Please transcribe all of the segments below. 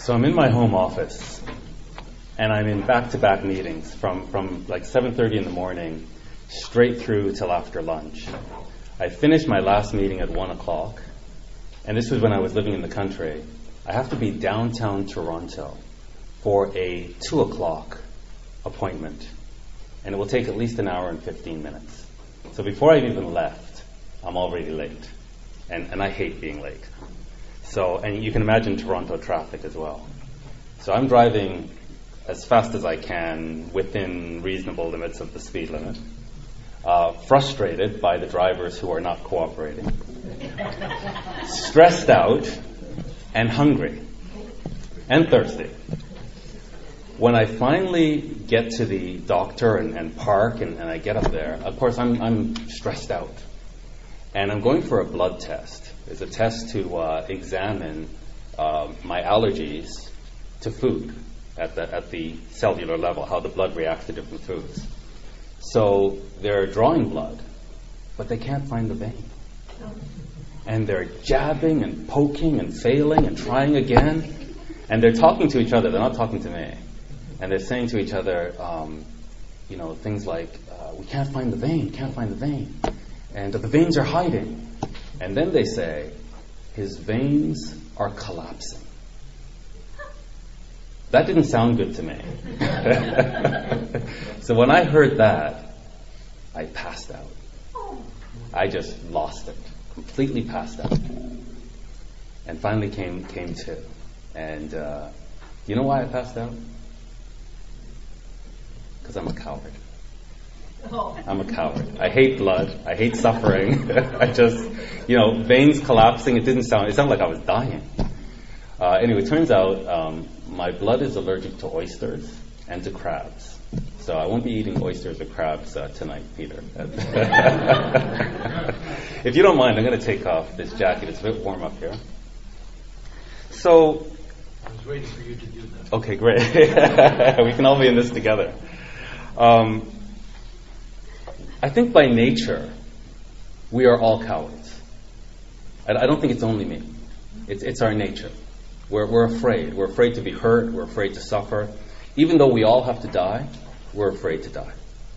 So I'm in my home office, and I'm in back-to-back meetings from like 7:30 in the morning straight through till after lunch. I finished my last meeting at 1 o'clock, and this was when I was living in the country. I have to be downtown Toronto for a 2 o'clock appointment, and it will take at least an hour and 15 minutes. So before I've even left, I'm already late, and I hate being late. So, and you can imagine Toronto traffic as well. So I'm driving as fast as I can within reasonable limits of the speed limit, frustrated by the drivers who are not cooperating, stressed out, and hungry, and thirsty. When I finally get to the doctor and park and I get up there, of course I'm stressed out. And I'm going for a blood test. It's a test to examine my allergies to food at the cellular level, how the blood reacts to different foods. So they're drawing blood, but they can't find the vein. And they're jabbing and poking and failing and trying again. And they're talking to each other. They're not talking to me. And they're saying to each other, things like, we can't find the vein, can't find the vein. And the veins are hiding. And then they say, his veins are collapsing. That didn't sound good to me. So when I heard that, I passed out. I just lost it. Completely passed out. And finally came to. And you know why I passed out? Because I'm a coward. I'm a coward. I hate blood. I hate suffering. I just, veins collapsing. It sounded like I was dying. Anyway, it turns out my blood is allergic to oysters and to crabs. So I won't be eating oysters or crabs tonight, Peter. If you don't mind, I'm going to take off this jacket. It's a bit warm up here. So I was waiting for you to do that. Okay, great. We can all be in this together. I think by nature, we are all cowards. I don't think it's only me. It's our nature. We're afraid. We're afraid to be hurt. We're afraid to suffer. Even though we all have to die, we're afraid to die.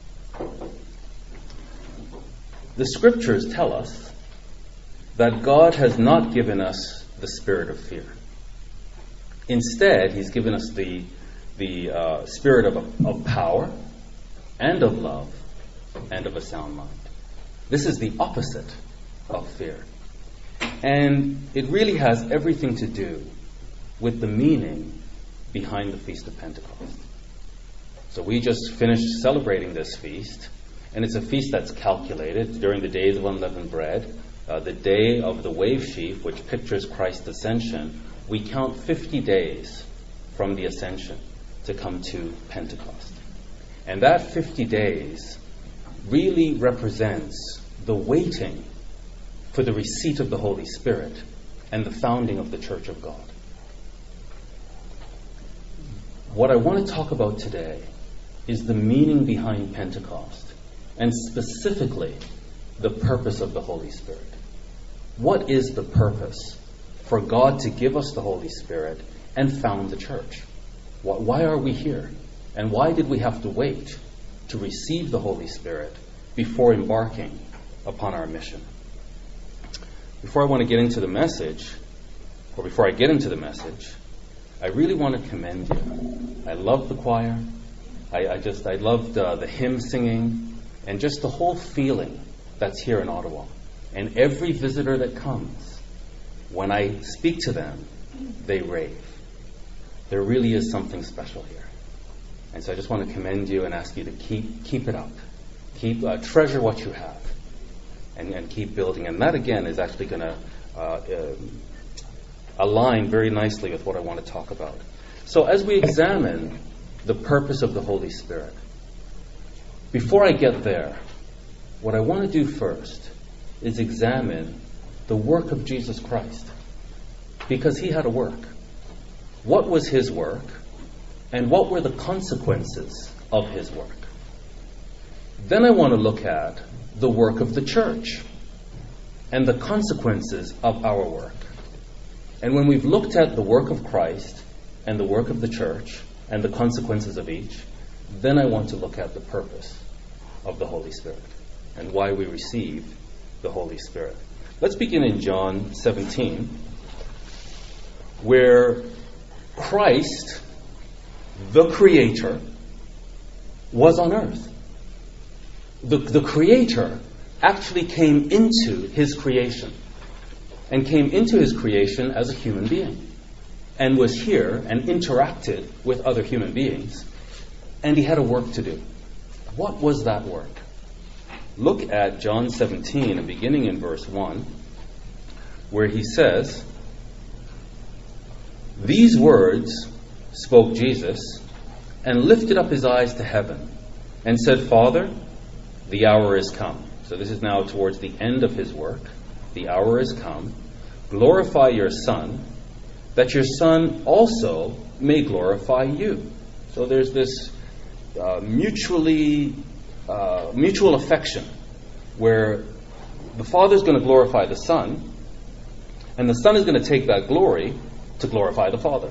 The scriptures tell us that God has not given us the spirit of fear. Instead, He's given us the spirit of power and of love and of a sound mind. This is the opposite of fear. And it really has everything to do with the meaning behind the Feast of Pentecost. So we just finished celebrating this feast, and it's a feast that's calculated during the days of unleavened bread, the day of the wave sheaf, which pictures Christ's ascension. We count 50 days from the ascension to come to Pentecost. And that 50 days really represents the waiting for the receipt of the Holy Spirit and the founding of the Church of God. What I want to talk about today is the meaning behind Pentecost, and specifically the purpose of the Holy Spirit. What is the purpose for God to give us the Holy Spirit and found the church? Why are we here? And why did we have to wait to receive the Holy Spirit before embarking upon our mission? Before I get into the message, I really want to commend you. I love the choir. I loved the hymn singing and just the whole feeling that's here in Ottawa. And every visitor that comes, when I speak to them, they rave. There really is something special here. And so I just want to commend you and ask you to keep it up. Treasure what you have and keep building. And that, again, is actually going to align very nicely with what I want to talk about. So as we examine the purpose of the Holy Spirit, before I get there, what I want to do first is examine the work of Jesus Christ. Because He had a work. What was His work? And what were the consequences of His work? Then I want to look at the work of the church and the consequences of our work. And when we've looked at the work of Christ and the work of the church and the consequences of each, then I want to look at the purpose of the Holy Spirit and why we receive the Holy Spirit. Let's begin in John 17, where Christ, the Creator, was on earth. The Creator actually came into His creation, and came into His creation as a human being, and was here and interacted with other human beings, and He had a work to do. What was that work? Look at John 17, and beginning in verse 1, where He says, "These words spoke Jesus, and lifted up His eyes to heaven, and said, Father, the hour is come." So this is now towards the end of His work. The hour is come. "Glorify your Son, that your Son also may glorify you." So there's this mutual affection where the Father is going to glorify the Son, and the Son is going to take that glory to glorify the Father.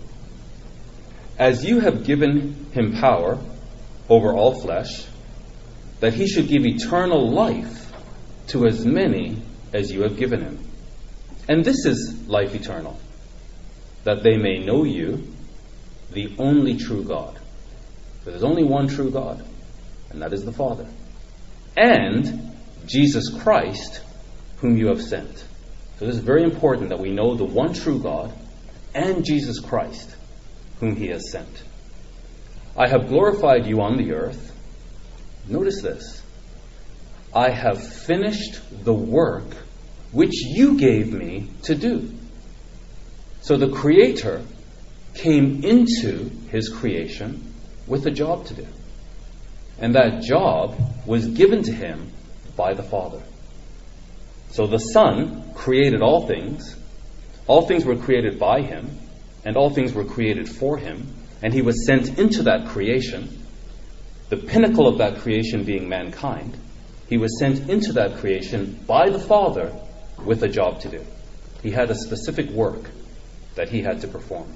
"As you have given Him power over all flesh, that He should give eternal life to as many as you have given Him. And this is life eternal, that they may know you, the only true God." So there's only one true God, and that is the Father. "And Jesus Christ, whom you have sent." So this is very important that we know the one true God and Jesus Christ, whom He has sent. "I have glorified you on the earth." Notice this. "I have finished the work which you gave me to do." So the Creator came into His creation with a job to do. And that job was given to Him by the Father. So the Son created all things. All things were created by Him, and all things were created for Him. And He was sent into that creation, the pinnacle of that creation being mankind. He was sent into that creation by the Father with a job to do. He had a specific work that He had to perform.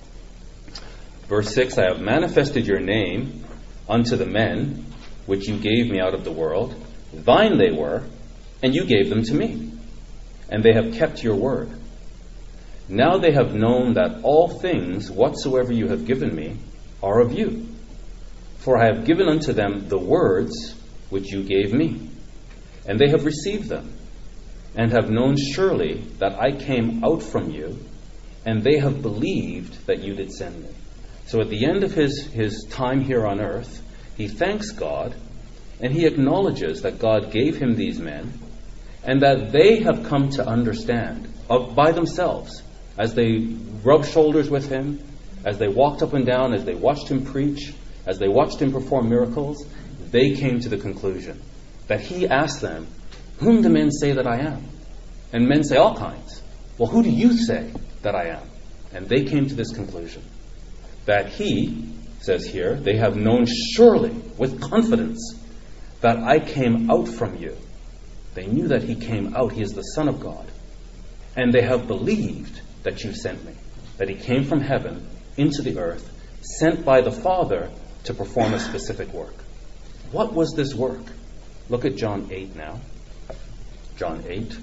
Verse 6, "I have manifested your name unto the men which you gave me out of the world. Thine they were, and you gave them to me. And they have kept your word. Now they have known that all things whatsoever you have given me are of you. For I have given unto them the words which you gave me. And they have received them, and have known surely that I came out from you, and they have believed that you did send me." So at the end of his time here on earth, He thanks God, and He acknowledges that God gave Him these men, and that they have come to understand by themselves, as they rubbed shoulders with Him, as they walked up and down, as they watched Him preach, as they watched Him perform miracles, they came to the conclusion that He asked them, "Whom do men say that I am?" And men say all kinds. "Well, who do you say that I am?" And they came to this conclusion, that He, says here, "They have known surely, with confidence, that I came out from you." They knew that He came out. He is the Son of God. "And they have believed that you sent me." That He came from heaven into the earth, sent by the Father to perform a specific work. What was this work? Look at John 8 now. John 8.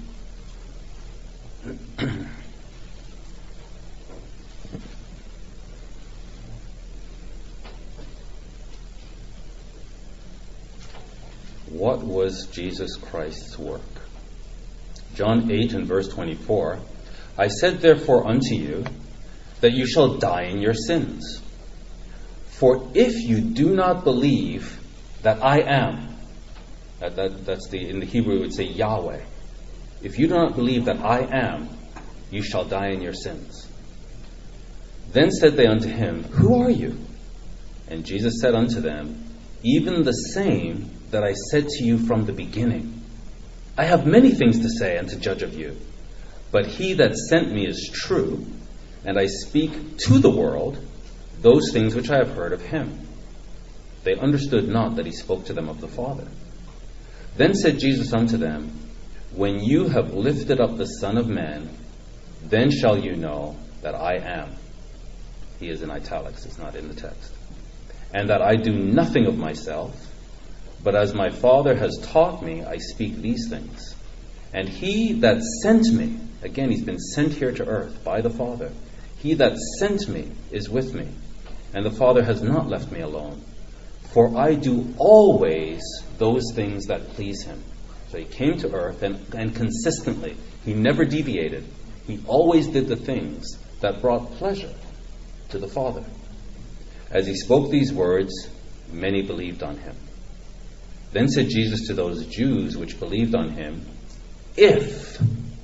What was Jesus Christ's work? John 8 and verse 24. "I said therefore unto you, that you shall die in your sins. For if you do not believe that I am," in the Hebrew we would say Yahweh. "If you do not believe that I am, you shall die in your sins. Then said they unto Him, Who are you? And Jesus said unto them, Even the same that I said to you from the beginning. I have many things to say and to judge of you, but He that sent me is true, and I speak to the world those things which I have heard of Him. They understood not that He spoke to them of the Father. Then said Jesus unto them, When you have lifted up the Son of Man, then shall you know that I am, He is in italics, it's not in the text. And that I do nothing of myself, but as my Father has taught me, I speak these things. And he that sent me, again, he's been sent here to earth by the Father. He that sent me is with me, and the Father has not left me alone. For I do always those things that please him. So he came to earth and consistently, he never deviated. He always did the things that brought pleasure to the Father. As he spoke these words, many believed on him. Then said Jesus to those Jews which believed on him, If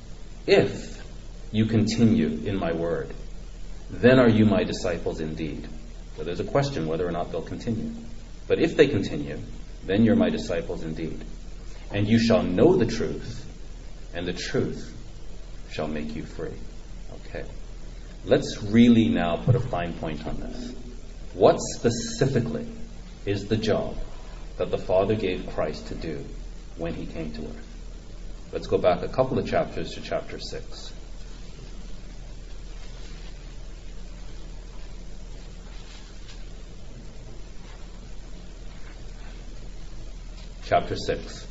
you continue in my word, then are you my disciples indeed. So there's a question whether or not they'll continue. But if they continue, then you're my disciples indeed. And you shall know the truth, and the truth shall make you free. Okay. Let's really now put a fine point on this. What specifically is the job that the Father gave Christ to do when he came to earth? Let's go back a couple of chapters to chapter 6. Chapter 6.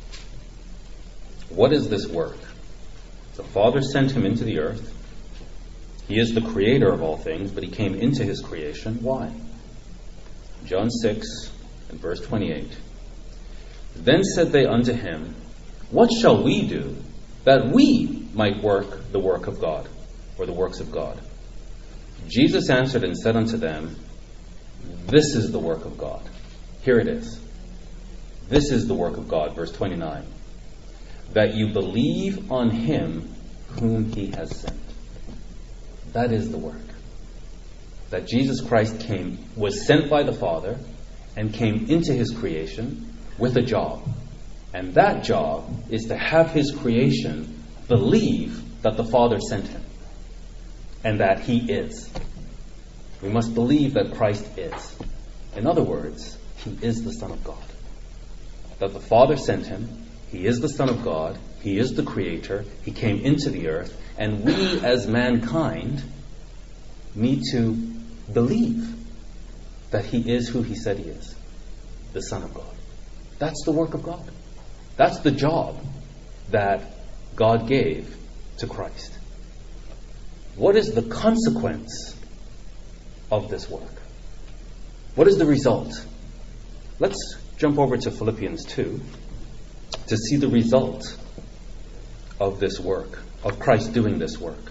What is this work? The Father sent him into the earth. He is the creator of all things, but he came into his creation. Why? John 6 and verse 28. Then said they unto him, What shall we do that we might work the work of God, or the works of God? Jesus answered and said unto them, This is the work of God. Here it is. This is the work of God, verse 29. That you believe on him whom he has sent. That is the work. That Jesus Christ was sent by the Father and came into his creation with a job. And that job is to have his creation believe that the Father sent him and that he is. We must believe that Christ is. In other words, he is the Son of God. That the Father sent him, he is the Son of God, he is the Creator, he came into the earth, and we as mankind need to believe that he is who he said he is, the Son of God. That's the work of God. That's the job that God gave to Christ. What is the consequence of this work? What is the result? Let's jump over to Philippians 2 to see the result of this work, of Christ doing this work.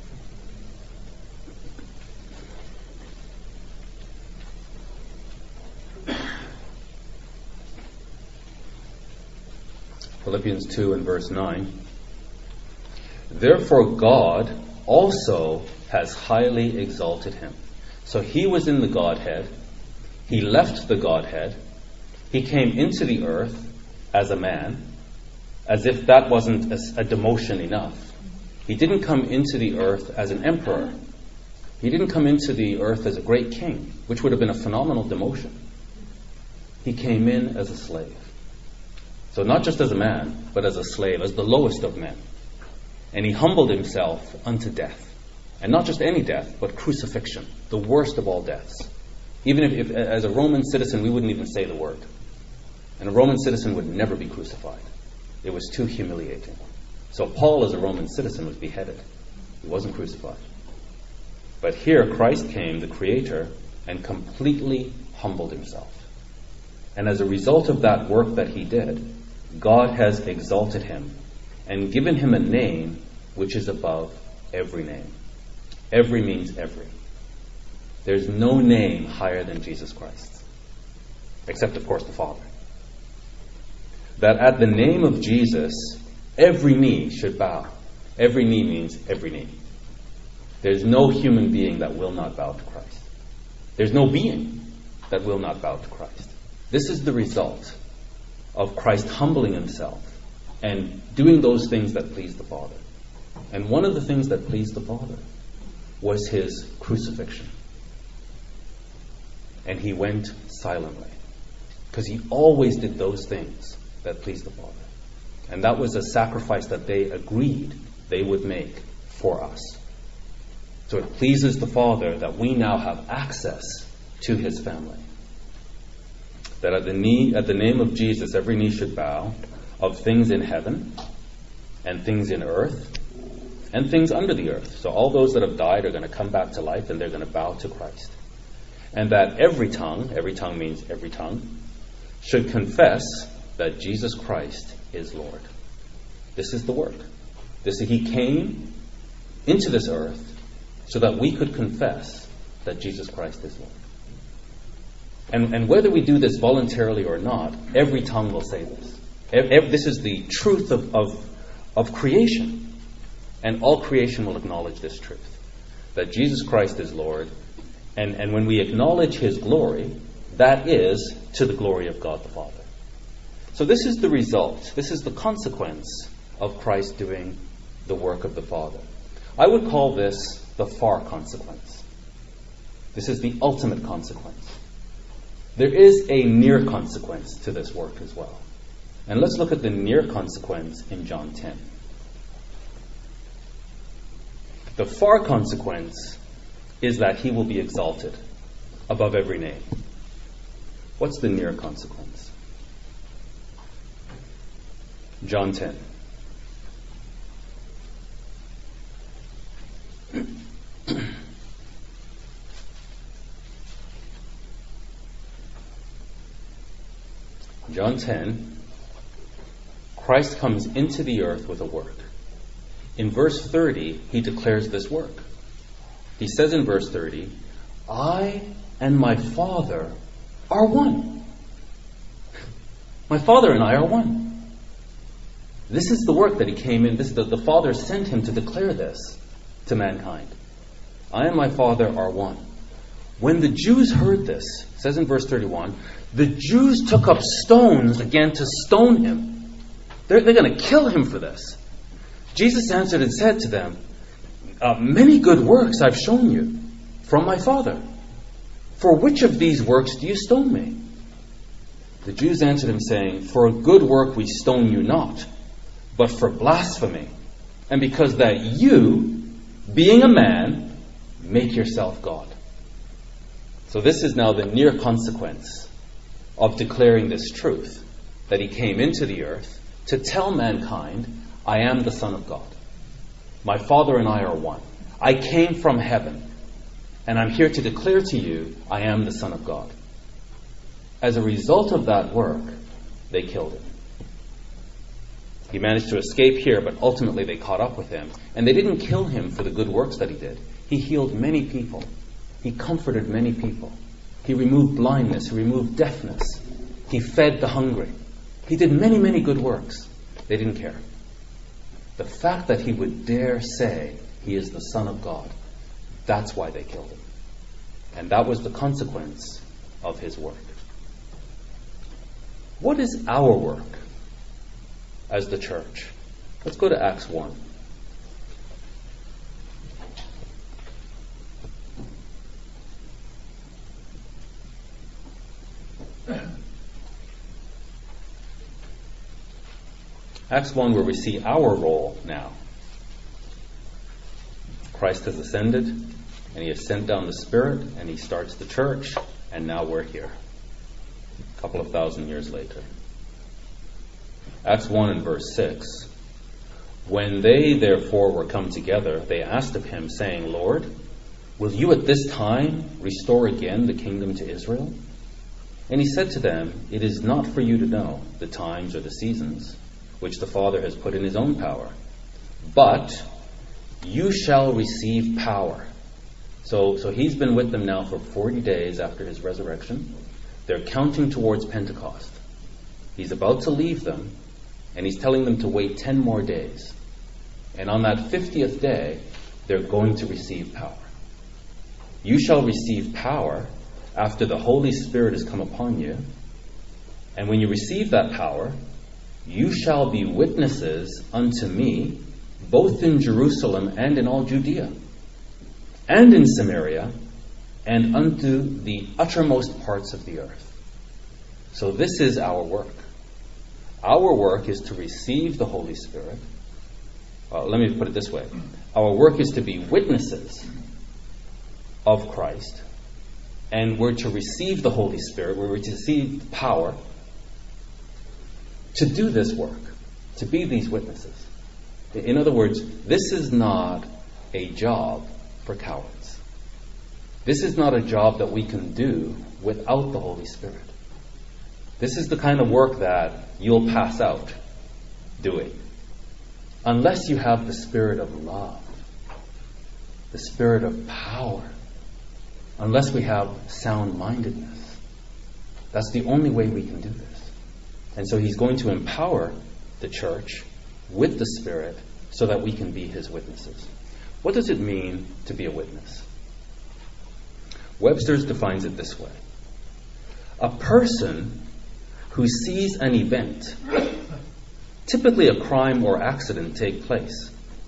Philippians 2 and verse 9. Therefore God also has highly exalted him. So he was in the Godhead. He left the Godhead. He came into the earth as a man, as if that wasn't a demotion enough. He didn't come into the earth as an emperor. He didn't come into the earth as a great king, which would have been a phenomenal demotion. He came in as a slave. So not just as a man, but as a slave, as the lowest of men. And he humbled himself unto death. And not just any death, but crucifixion, the worst of all deaths. Even if as a Roman citizen, we wouldn't even say the word. And a Roman citizen would never be crucified. It was too humiliating. So Paul, as a Roman citizen, was beheaded. He wasn't crucified. But here Christ came, the Creator, and completely humbled himself. And as a result of that work that he did, God has exalted him and given him a name which is above every name. Every means every. There's no name higher than Jesus Christ. Except, of course, the Father. That at the name of Jesus, every knee should bow. Every knee means every knee. There's no human being that will not bow to Christ. There's no being that will not bow to Christ. This is the result of Christ humbling himself and doing those things that pleased the Father. And one of the things that pleased the Father was his crucifixion. And he went silently, because he always did those things that pleased the Father. And that was a sacrifice that they agreed they would make for us. So it pleases the Father that we now have access to his family. That at the name of Jesus, every knee should bow, of things in heaven and things in earth and things under the earth. So all those that have died are going to come back to life and they're going to bow to Christ. And that every tongue means every tongue, should confess that Jesus Christ is Lord. This is the work. He came into this earth so that we could confess that Jesus Christ is Lord. And whether we do this voluntarily or not, every tongue will say this. This is the truth of creation. And all creation will acknowledge this truth, that Jesus Christ is Lord. And when we acknowledge his glory, that is to the glory of God the Father. So this is the result. This is the consequence of Christ doing the work of the Father. I would call this the far consequence. This is the ultimate consequence. There is a near consequence to this work as well. And let's look at the near consequence in John 10. The far consequence is that he will be exalted above every name. What's the near consequence? John 10. John 10, Christ comes into the earth with a work. In verse 30, he declares this work. He says in verse 30, I and my Father are one. My Father and I are one. This is the work that he came in. The Father sent him to declare this to mankind. I and my Father are one. When the Jews heard this, it says in verse 31, the Jews took up stones again to stone him. They're going to kill him for this. Jesus answered and said to them, many good works I've shown you from my Father. For which of these works do you stone me? The Jews answered him, saying, for a good work we stone you not, but for blasphemy, and because that you, being a man, make yourself God. So this is now the near consequence of declaring this truth, that he came into the earth to tell mankind, I am the Son of God. My Father and I are one. I came from heaven, and I'm here to declare to you, I am the Son of God. As a result of that work, they killed him. He managed to escape here, but ultimately they caught up with him. And they didn't kill him for the good works that he did. He healed many people. He comforted many people. He removed blindness. He removed deafness. He fed the hungry. He did many, many good works. They didn't care. The fact that he would dare say he is the Son of God, that's why they killed him. And that was the consequence of his work. What is our work as the church? Let's go to Acts 1. Acts 1, where we see our role now. Christ has ascended, and he has sent down the Spirit, and he starts the church, and now we're here, a couple of thousand years later. Acts 1 and verse 6. When they therefore were come together, they asked of him, saying, Lord, will you at this time restore again the kingdom to Israel? And he said to them, it is not for you to know the times or the seasons which the Father has put in his own power, but you shall receive power. So he's been with them now for 40 days after his resurrection. They're counting towards Pentecost. He's about to leave them, and he's telling them to wait 10 more days. And on that 50th day, they're going to receive power. You shall receive power after the Holy Spirit has come upon you. And when you receive that power, you shall be witnesses unto me, both in Jerusalem and in all Judea, and in Samaria, and unto the uttermost parts of the earth. So this is our work. Our work is to receive the Holy Spirit. Let me put it this way. Our work is to be witnesses of Christ, and we're to receive the Holy Spirit, we're to receive power to do this work, to be these witnesses. In other words, this is not a job for cowards. This is not a job that we can do without the Holy Spirit. This is the kind of work that you'll pass out doing, unless you have the spirit of love, the spirit of power, unless we have sound-mindedness. That's the only way we can do this. And so he's going to empower the church with the Spirit so that we can be his witnesses. What does it mean to be a witness? Webster's defines it this way: a person who sees an event, typically a crime or accident, take place.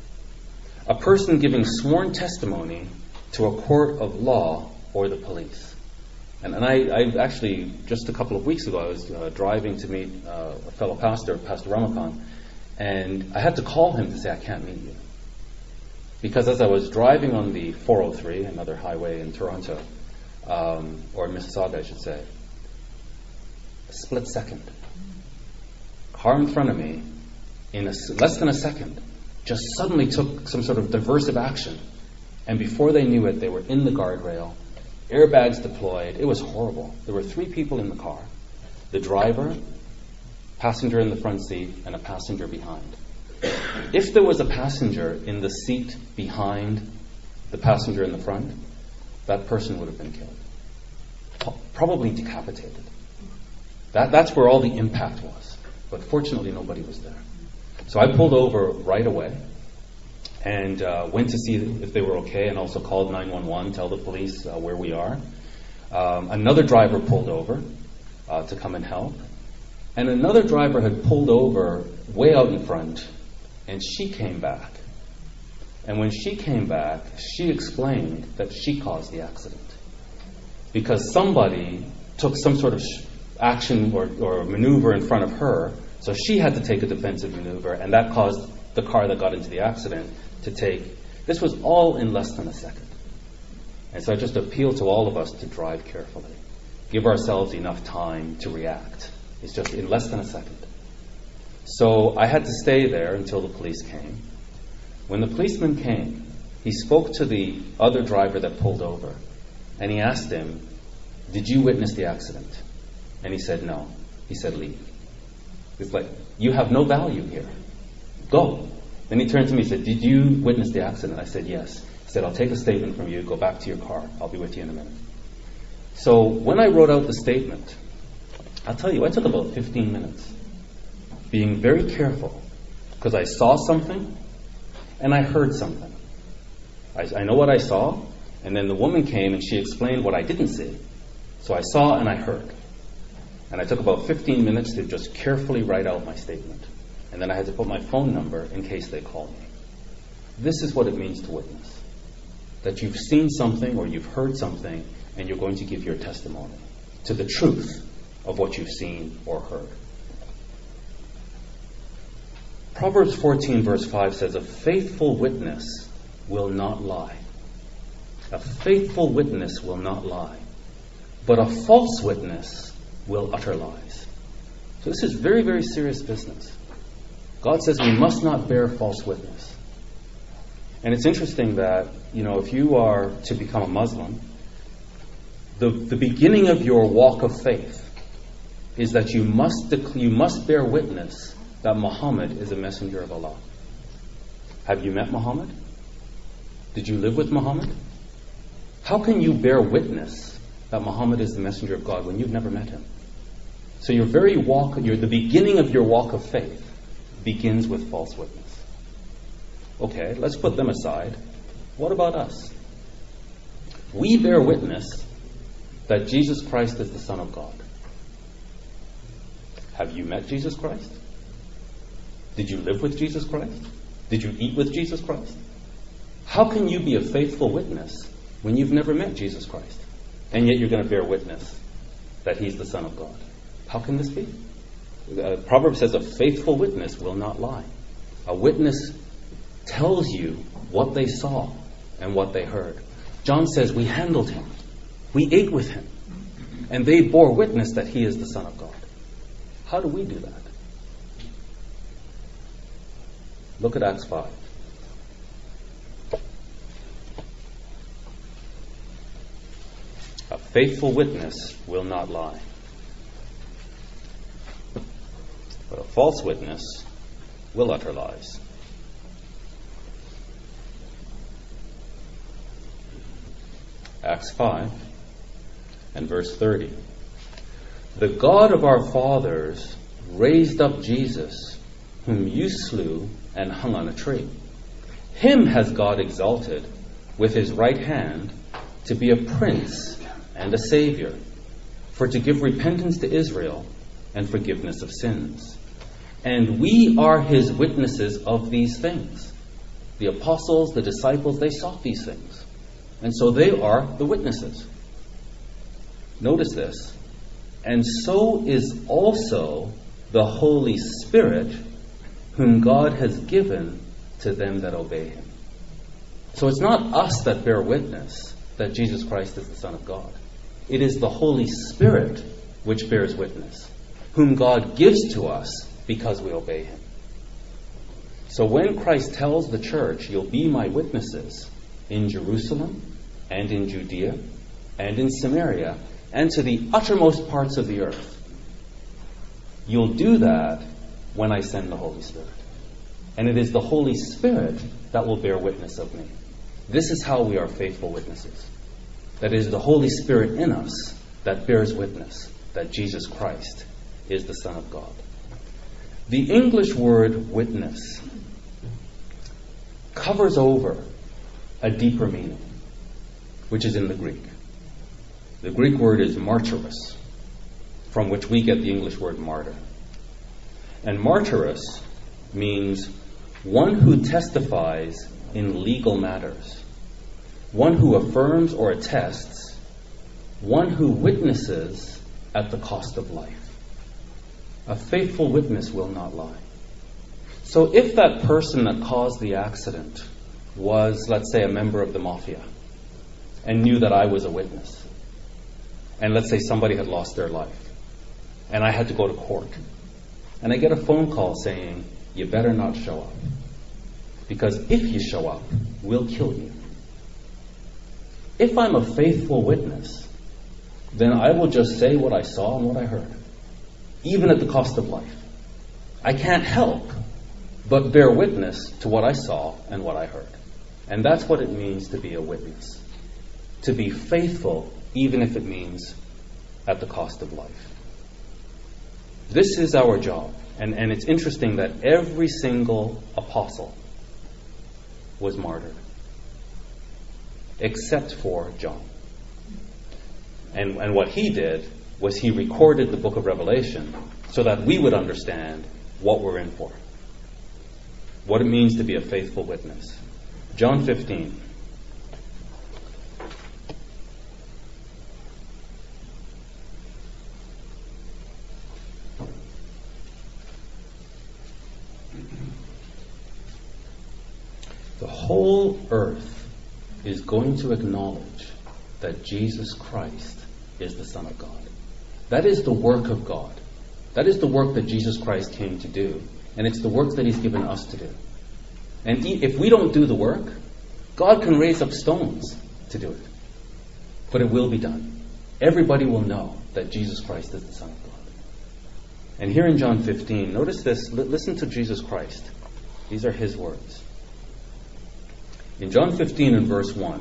A person giving sworn testimony to a court of law or the police. And I actually, just a couple of weeks ago, I was driving to meet a fellow pastor, Pastor Ramakan, and I had to call him to say, I can't meet you. Because as I was driving on the 403, another highway in Toronto, or Mississauga, I should say, a split second, car in front of me, in less than a second, just suddenly took some sort of diversive action. And before they knew it, they were in the guardrail, airbags deployed. It was horrible. There were 3 people in the car: the driver, passenger in the front seat, and a passenger behind. If there was a passenger in the seat behind the passenger in the front, that person would have been killed. Probably decapitated. That's where all the impact was. But fortunately, nobody was there. So I pulled over right away and went to see if they were okay, and also called 911, tell the police where we are. Another driver pulled over to come and help. And another driver had pulled over way out in front, and she came back. And when she came back, she explained that she caused the accident. Because somebody took some sort of action or maneuver in front of her, so she had to take a defensive maneuver, and that caused the car that got into the accident to take. This was all in less than a second. And so I just appeal to all of us to drive carefully. Give ourselves enough time to react. It's just in less than a second. So I had to stay there until the police came. When the policeman came, he spoke to the other driver that pulled over, and he asked him, "Did you witness the accident?" And he said, "No." He said, "Leave." It's like, you have no value here. Go. Then he turned to me and said, "Did you witness the accident?" I said, "Yes." He said, "I'll take a statement from you. Go back to your car. I'll be with you in a minute." So when I wrote out the statement, I'll tell you, I took about 15 minutes, being very careful, because I saw something and I heard something. I know what I saw, and then the woman came and she explained what I didn't see. So I saw and I heard. And I took about 15 minutes to just carefully write out my statement. And then I had to put my phone number in case they called me. This is what it means to witness. That you've seen something or you've heard something, and you're going to give your testimony to the truth of what you've seen or heard. Proverbs 14 verse 5 says, "A faithful witness will not lie." A faithful witness will not lie. But a false witness will utter lies. So this is very, very serious business. God says we must not bear false witness. And it's interesting that, if you are to become a Muslim, the beginning of your walk of faith is that you must bear witness that Muhammad is a messenger of Allah. Have you met Muhammad? Did you live with Muhammad? How can you bear witness that Muhammad is the messenger of God when you've never met him? So the beginning of your walk of faith begins with false witness. Okay, let's put them aside. What about us? We bear witness that Jesus Christ is the Son of God. Have you met Jesus Christ? Did you live with Jesus Christ? Did you eat with Jesus Christ? How can you be a faithful witness when you've never met Jesus Christ? And yet you're going to bear witness that he's the Son of God. How can this be? Proverbs says a faithful witness will not lie. A witness tells you what they saw and what they heard. John says we handled him. We ate with him. And they bore witness that he is the Son of God. How do we do that? Look at Acts 5. A faithful witness will not lie. But a false witness will utter lies. Acts 5 and verse 30. The God of our fathers raised up Jesus, whom you slew and hung on a tree. Him has God exalted with his right hand to be a prince and a savior, for to give repentance to Israel and forgiveness of sins. And we are his witnesses of these things. The apostles, the disciples, they saw these things. And so they are the witnesses. Notice this. And so is also the Holy Spirit, whom God has given to them that obey him. So it's not us that bear witness that Jesus Christ is the Son of God. It is the Holy Spirit which bears witness, whom God gives to us because we obey him. So when Christ tells the church, you'll be my witnesses in Jerusalem and in Judea and in Samaria and to the uttermost parts of the earth, you'll do that when I send the Holy Spirit. And it is the Holy Spirit that will bear witness of me. This is how we are faithful witnesses. That it is the Holy Spirit in us that bears witness that Jesus Christ is the Son of God. The English word witness covers over a deeper meaning, which is in the Greek. The Greek word is martyros, from which we get the English word martyr. And martyros means one who testifies in legal matters, one who affirms or attests, one who witnesses at the cost of life. A faithful witness will not lie. So if that person that caused the accident was, let's say, a member of the mafia and knew that I was a witness, and let's say somebody had lost their life and I had to go to court, and I get a phone call saying, you better not show up, because if you show up, we'll kill you. If I'm a faithful witness, then I will just say what I saw and what I heard, even at the cost of life. I can't help but bear witness to what I saw and what I heard. And that's what it means to be a witness. To be faithful, even if it means at the cost of life. This is our job. And it's interesting that every single apostle was martyred, except for John. And what he did was he recorded the book of Revelation so that we would understand what we're in for, what it means to be a faithful witness. John 15. The whole earth is going to acknowledge that Jesus Christ is the Son of God. That is the work of God. That is the work that Jesus Christ came to do. And it's the work that he's given us to do. And if we don't do the work, God can raise up stones to do it. But it will be done. Everybody will know that Jesus Christ is the Son of God. And here in John 15, notice this. Listen to Jesus Christ. These are his words. In John 15 and verse 1,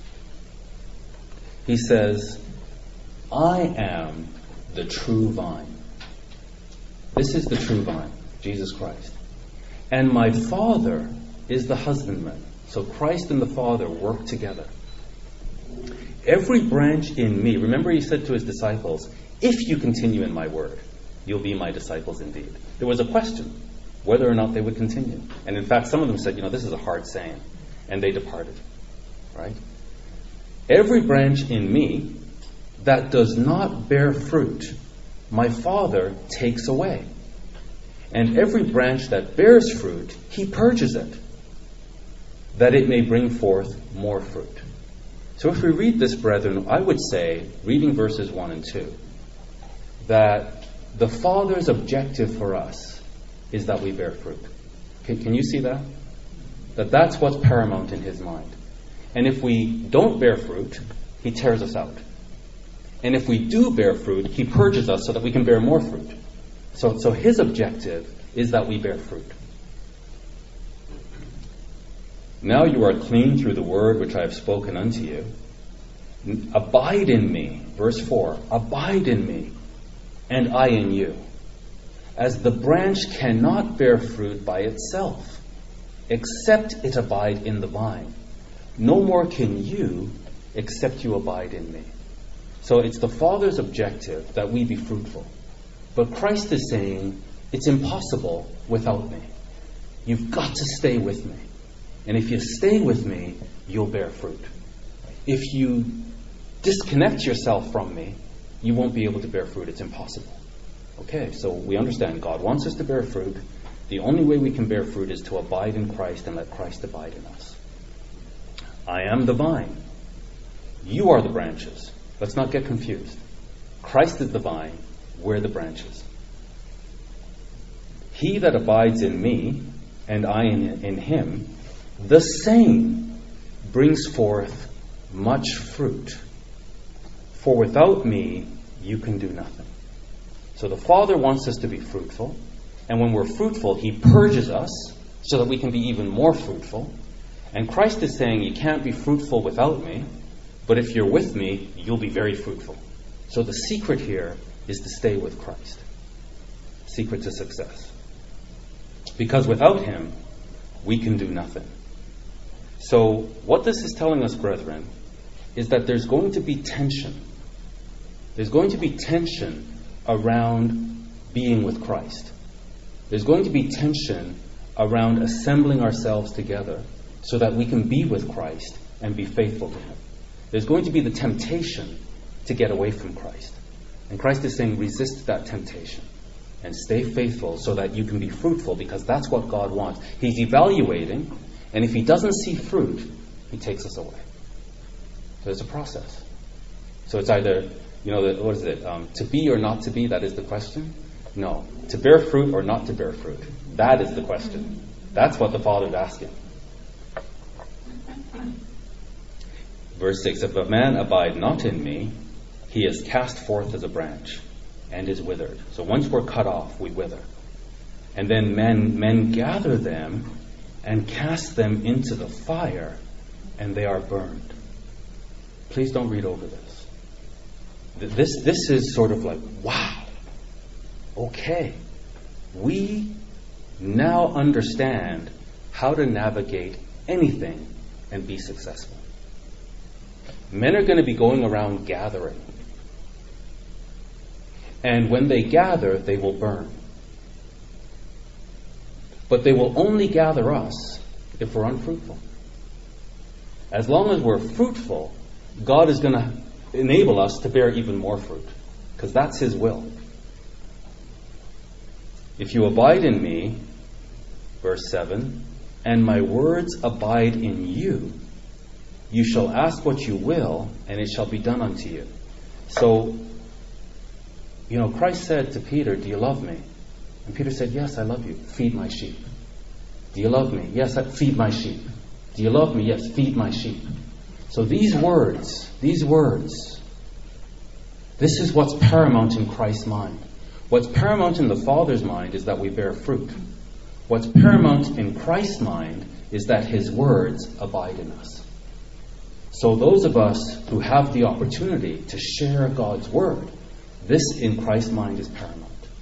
he says, I am the true vine. This is the true vine, Jesus Christ. And my Father is the husbandman. So Christ and the Father work together. Every branch in me, remember he said to his disciples, if you continue in my word, you'll be my disciples indeed. There was a question whether or not they would continue. And in fact, some of them said, this is a hard saying. And they departed. Right? Every branch in me that does not bear fruit, my Father takes away. And every branch that bears fruit, he purges it, that it may bring forth more fruit. So if we read this, brethren, I would say, reading verses 1 and 2, that the Father's objective for us is that we bear fruit. Can you see that? That's what's paramount in his mind. And if we don't bear fruit, he tears us out. And if we do bear fruit, he purges us so that we can bear more fruit. So his objective is that we bear fruit. Now you are clean through the word which I have spoken unto you. Abide in me. Verse 4. Abide in me, and I in you. As the branch cannot bear fruit by itself, except it abide in the vine, no more can you, except you abide in me. So it's the Father's objective that we be fruitful. But Christ is saying, it's impossible without me. You've got to stay with me. And if you stay with me, you'll bear fruit. If you disconnect yourself from me, you won't be able to bear fruit. It's impossible. Okay, so we understand God wants us to bear fruit. The only way we can bear fruit is to abide in Christ and let Christ abide in us. I am the vine. You are the branches. Let's not get confused. Christ is the vine. We're the branches. He that abides in me, and I in him, the same brings forth much fruit. For without me, you can do nothing. So the Father wants us to be fruitful. And when we're fruitful, he purges us so that we can be even more fruitful. And Christ is saying, you can't be fruitful without me. But if you're with me, you'll be very fruitful. So the secret here is to stay with Christ. Secret to success. Because without him, we can do nothing. So what this is telling us, brethren, is that there's going to be tension. There's going to be tension around being with Christ. There's going to be tension around assembling ourselves together so that we can be with Christ and be faithful to him. There's going to be the temptation to get away from Christ. And Christ is saying, resist that temptation and stay faithful so that you can be fruitful, because that's what God wants. He's evaluating, and if he doesn't see fruit, he takes us away. So it's a process. So it's either, what is it? To be or not to be, that is the question? No. To bear fruit or not to bear fruit, that is the question. That's what the Father's asking. Verse 6, if a man abide not in me, he is cast forth as a branch and is withered. So once we're cut off, we wither. And then men gather them and cast them into the fire, and they are burned. Please don't read over this. This is sort of like, wow. Okay. We now understand how to navigate anything and be successful. Men are going to be going around gathering. And when they gather, they will burn. But they will only gather us if we're unfruitful. As long as we're fruitful, God is going to enable us to bear even more fruit, because that's his will. If you abide in me, verse 7, and my words abide in you, you shall ask what you will, and it shall be done unto you. So, Christ said to Peter, do you love me? And Peter said, yes, I love you. Feed my sheep. Do you love me? Yes, feed my sheep. Do you love me? Yes, feed my sheep. So these words, this is what's paramount in Christ's mind. What's paramount in the Father's mind is that we bear fruit. What's paramount in Christ's mind is that his words abide in us. So those of us who have the opportunity to share God's word, this in Christ's mind is paramount.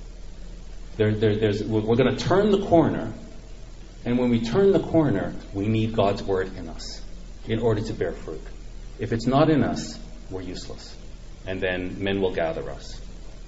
We're going to turn the corner, and when we turn the corner, we need God's word in us in order to bear fruit. If it's not in us, we're useless. And then men will gather us.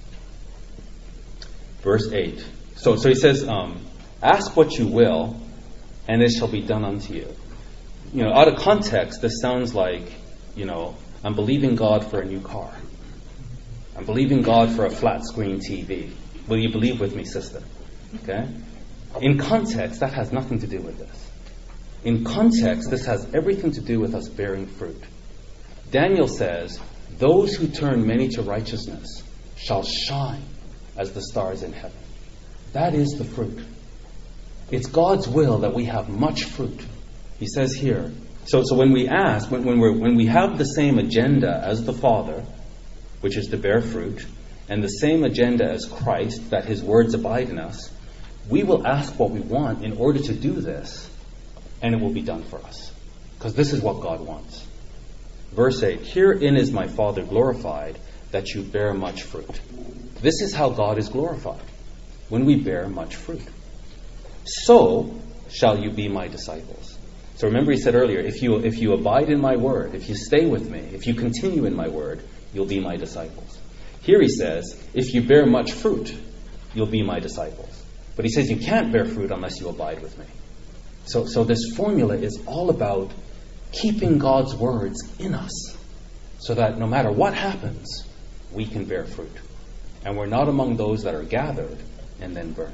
Verse 8. So he says, ask what you will, and it shall be done unto you. Out of context, this sounds like, I'm believing God for a new car. I'm believing God for a flat screen TV. Will you believe with me, sister? Okay? In context, that has nothing to do with this. In context, this has everything to do with us bearing fruit. Daniel says, those who turn many to righteousness shall shine as the stars in heaven. That is the fruit. It's God's will that we have much fruit. He says here. So when we ask, when we have the same agenda as the Father, which is to bear fruit, and the same agenda as Christ, that His words abide in us, we will ask what we want in order to do this, and it will be done for us. Because this is what God wants. Verse 8, herein is my Father glorified, that you bear much fruit. This is how God is glorified, when we bear much fruit. So shall you be my disciples. So remember, he said earlier, if you abide in my word, if you stay with me, if you continue in my word, you'll be my disciples. Here he says, if you bear much fruit, you'll be my disciples. But he says you can't bear fruit unless you abide with me. So this formula is all about keeping God's words in us, so that no matter what happens, we can bear fruit. And we're not among those that are gathered and then burned.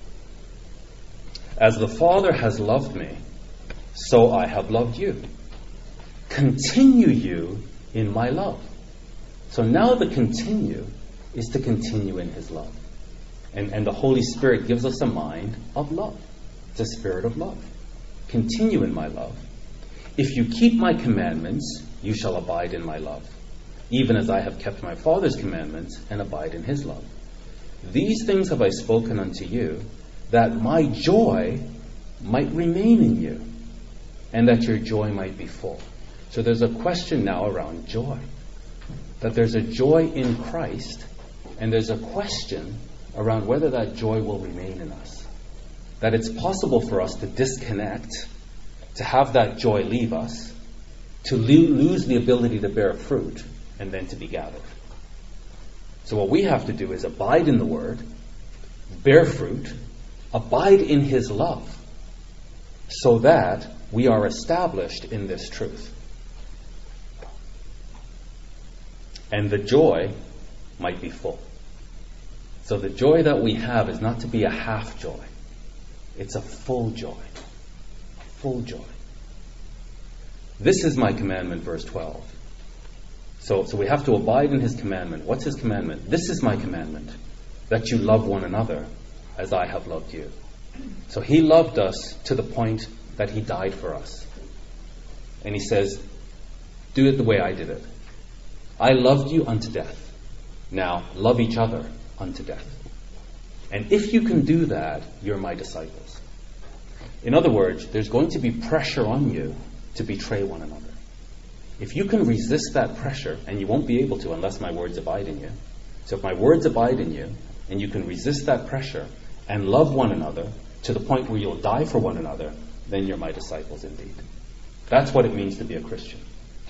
As the Father has loved me, so I have loved you. Continue you in my love. So now the continue is to continue in His love. And the Holy Spirit gives us a mind of love. It's a spirit of love. Continue in my love. If you keep my commandments, you shall abide in my love, even as I have kept my Father's commandments and abide in His love. These things have I spoken unto you, that my joy might remain in you, and that your joy might be full. So there's a question now around joy. That there's a joy in Christ, and there's a question around whether that joy will remain in us. That it's possible for us to disconnect, to have that joy leave us, to lose the ability to bear fruit, and then to be gathered. So what we have to do is abide in the Word, bear fruit, abide in His love, so that we are established in this truth. And the joy might be full. So the joy that we have is not to be a half joy. It's a full joy. Full joy. This is my commandment, verse 12. So we have to abide in His commandment. What's His commandment? This is my commandment, that you love one another as I have loved you. So He loved us to the point that He died for us. And He says, do it the way I did it. I loved you unto death. Now love each other unto death. And if you can do that, you're my disciples. In other words, there's going to be pressure on you to betray one another. If you can resist that pressure, and you won't be able to unless my words abide in you. So if my words abide in you, and you can resist that pressure and love one another to the point where you'll die for one another, then you're my disciples indeed. That's what it means to be a Christian.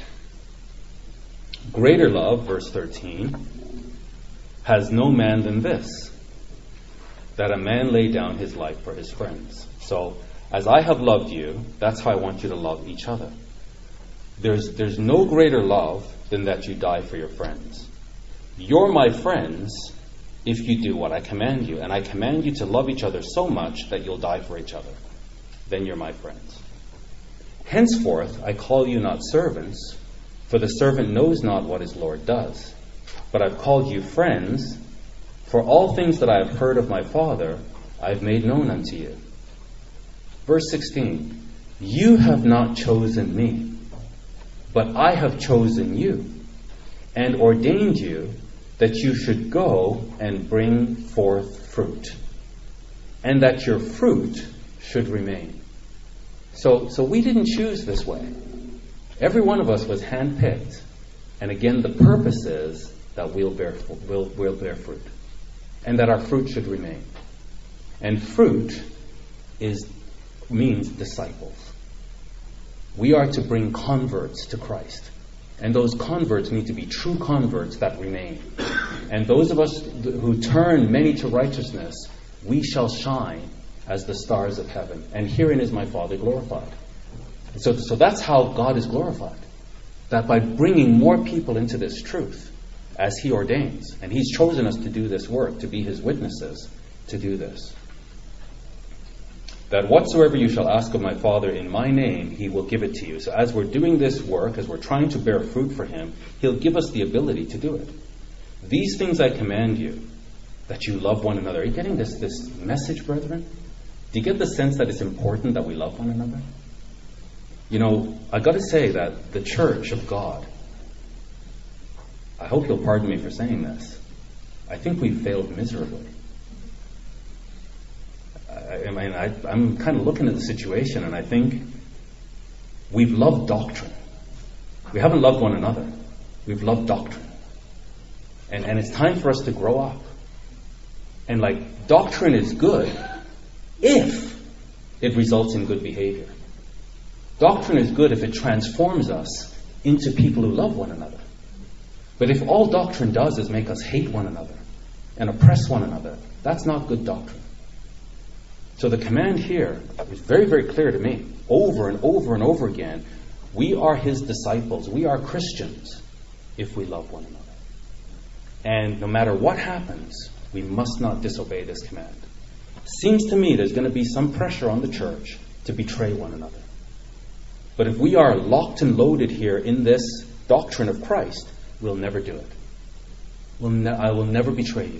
Greater love, verse 13, has no man than this, that a man lay down his life for his friends. So, as I have loved you, that's how I want you to love each other. There's no greater love than that you die for your friends. You're my friends if you do what I command you. And I command you to love each other so much that you'll die for each other. Then you're my friends. Henceforth, I call you not servants, for the servant knows not what his Lord does. But I've called you friends, for all things that I have heard of my Father, I have made known unto you. Verse 16, you have not chosen me, but I have chosen you, and ordained you that you should go and bring forth fruit, and that your fruit should remain. So we didn't choose this way. Every one of us was handpicked. And again, the purpose is that we'll bear fruit. And that our fruit should remain. And fruit means disciples. We are to bring converts to Christ. And those converts need to be true converts that remain. And those of us who turn many to righteousness, we shall shine as the stars of heaven. And herein is my Father glorified. So that's how God is glorified. That by bringing more people into this truth, as He ordains. And He's chosen us to do this work, to be His witnesses, to do this. that whatsoever you shall ask of my Father in my name, he will give it to you. So as we're doing this work, as we're trying to bear fruit for him, he'll give us the ability to do it. These things I command you, that you love one another. Are you getting this message, brethren? Do you get the sense that it's important that we love one another? You know, I got to say that the church of God, I hope you'll pardon me for saying this, I think we've failed miserably. I'm kind of looking at the situation, and I think we've loved doctrine. We haven't loved one another. We've loved doctrine. And it's time for us to grow up. And doctrine is good if it results in good behavior. Doctrine is good if it transforms us into people who love one another. But if all doctrine does is make us hate one another and oppress one another, that's not good doctrine. So the command here is very, very clear to me, over and over and over again. We are his disciples. We are Christians if we love one another. And no matter what happens, we must not disobey this command. Seems to me there's going to be some pressure on the church to betray one another. But if we are locked and loaded here in this doctrine of Christ, we'll never do it. I will never betray you.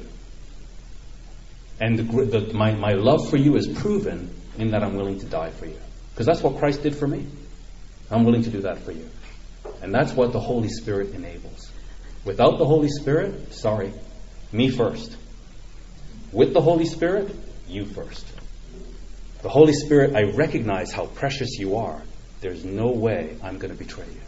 And my love for you is proven in that I'm willing to die for you. Because that's what Christ did for me. I'm willing to do that for you. And that's what the Holy Spirit enables. Without the Holy Spirit, sorry, me first. With the Holy Spirit, you first. The Holy Spirit, I recognize how precious you are. There's no way I'm going to betray you.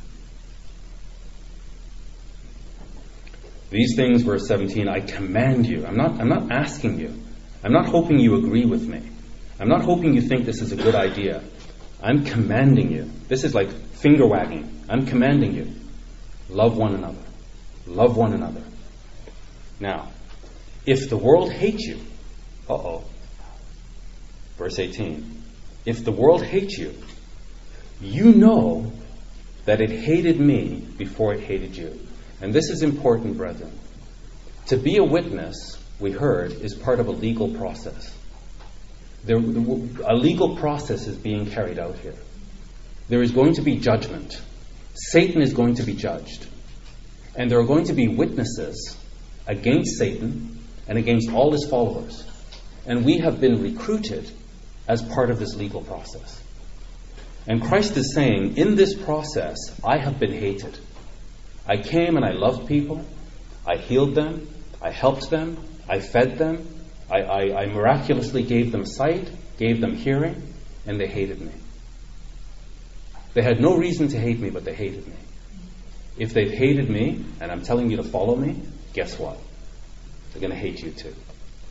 These things, verse 17, I command you. I'm not asking you. I'm not hoping you agree with me. I'm not hoping you think this is a good idea. I'm commanding you. This is like finger wagging. I'm commanding you. Love one another. Love one another. Now, if the world hates you, verse 18, if the world hates you, you know that it hated me before it hated you. And this is important, brethren. To be a witness, we heard, is part of a legal process. A legal process is being carried out here. There is going to be judgment. Satan is going to be judged. And there are going to be witnesses against Satan and against all his followers. And we have been recruited as part of this legal process. And Christ is saying, in this process, I have been hated. I came and I loved people. I healed them. I helped them. I fed them. I miraculously gave them sight, gave them hearing, and they hated me. They had no reason to hate me, but they hated me. If they've hated me, and I'm telling you to follow me, guess what? They're going to hate you too.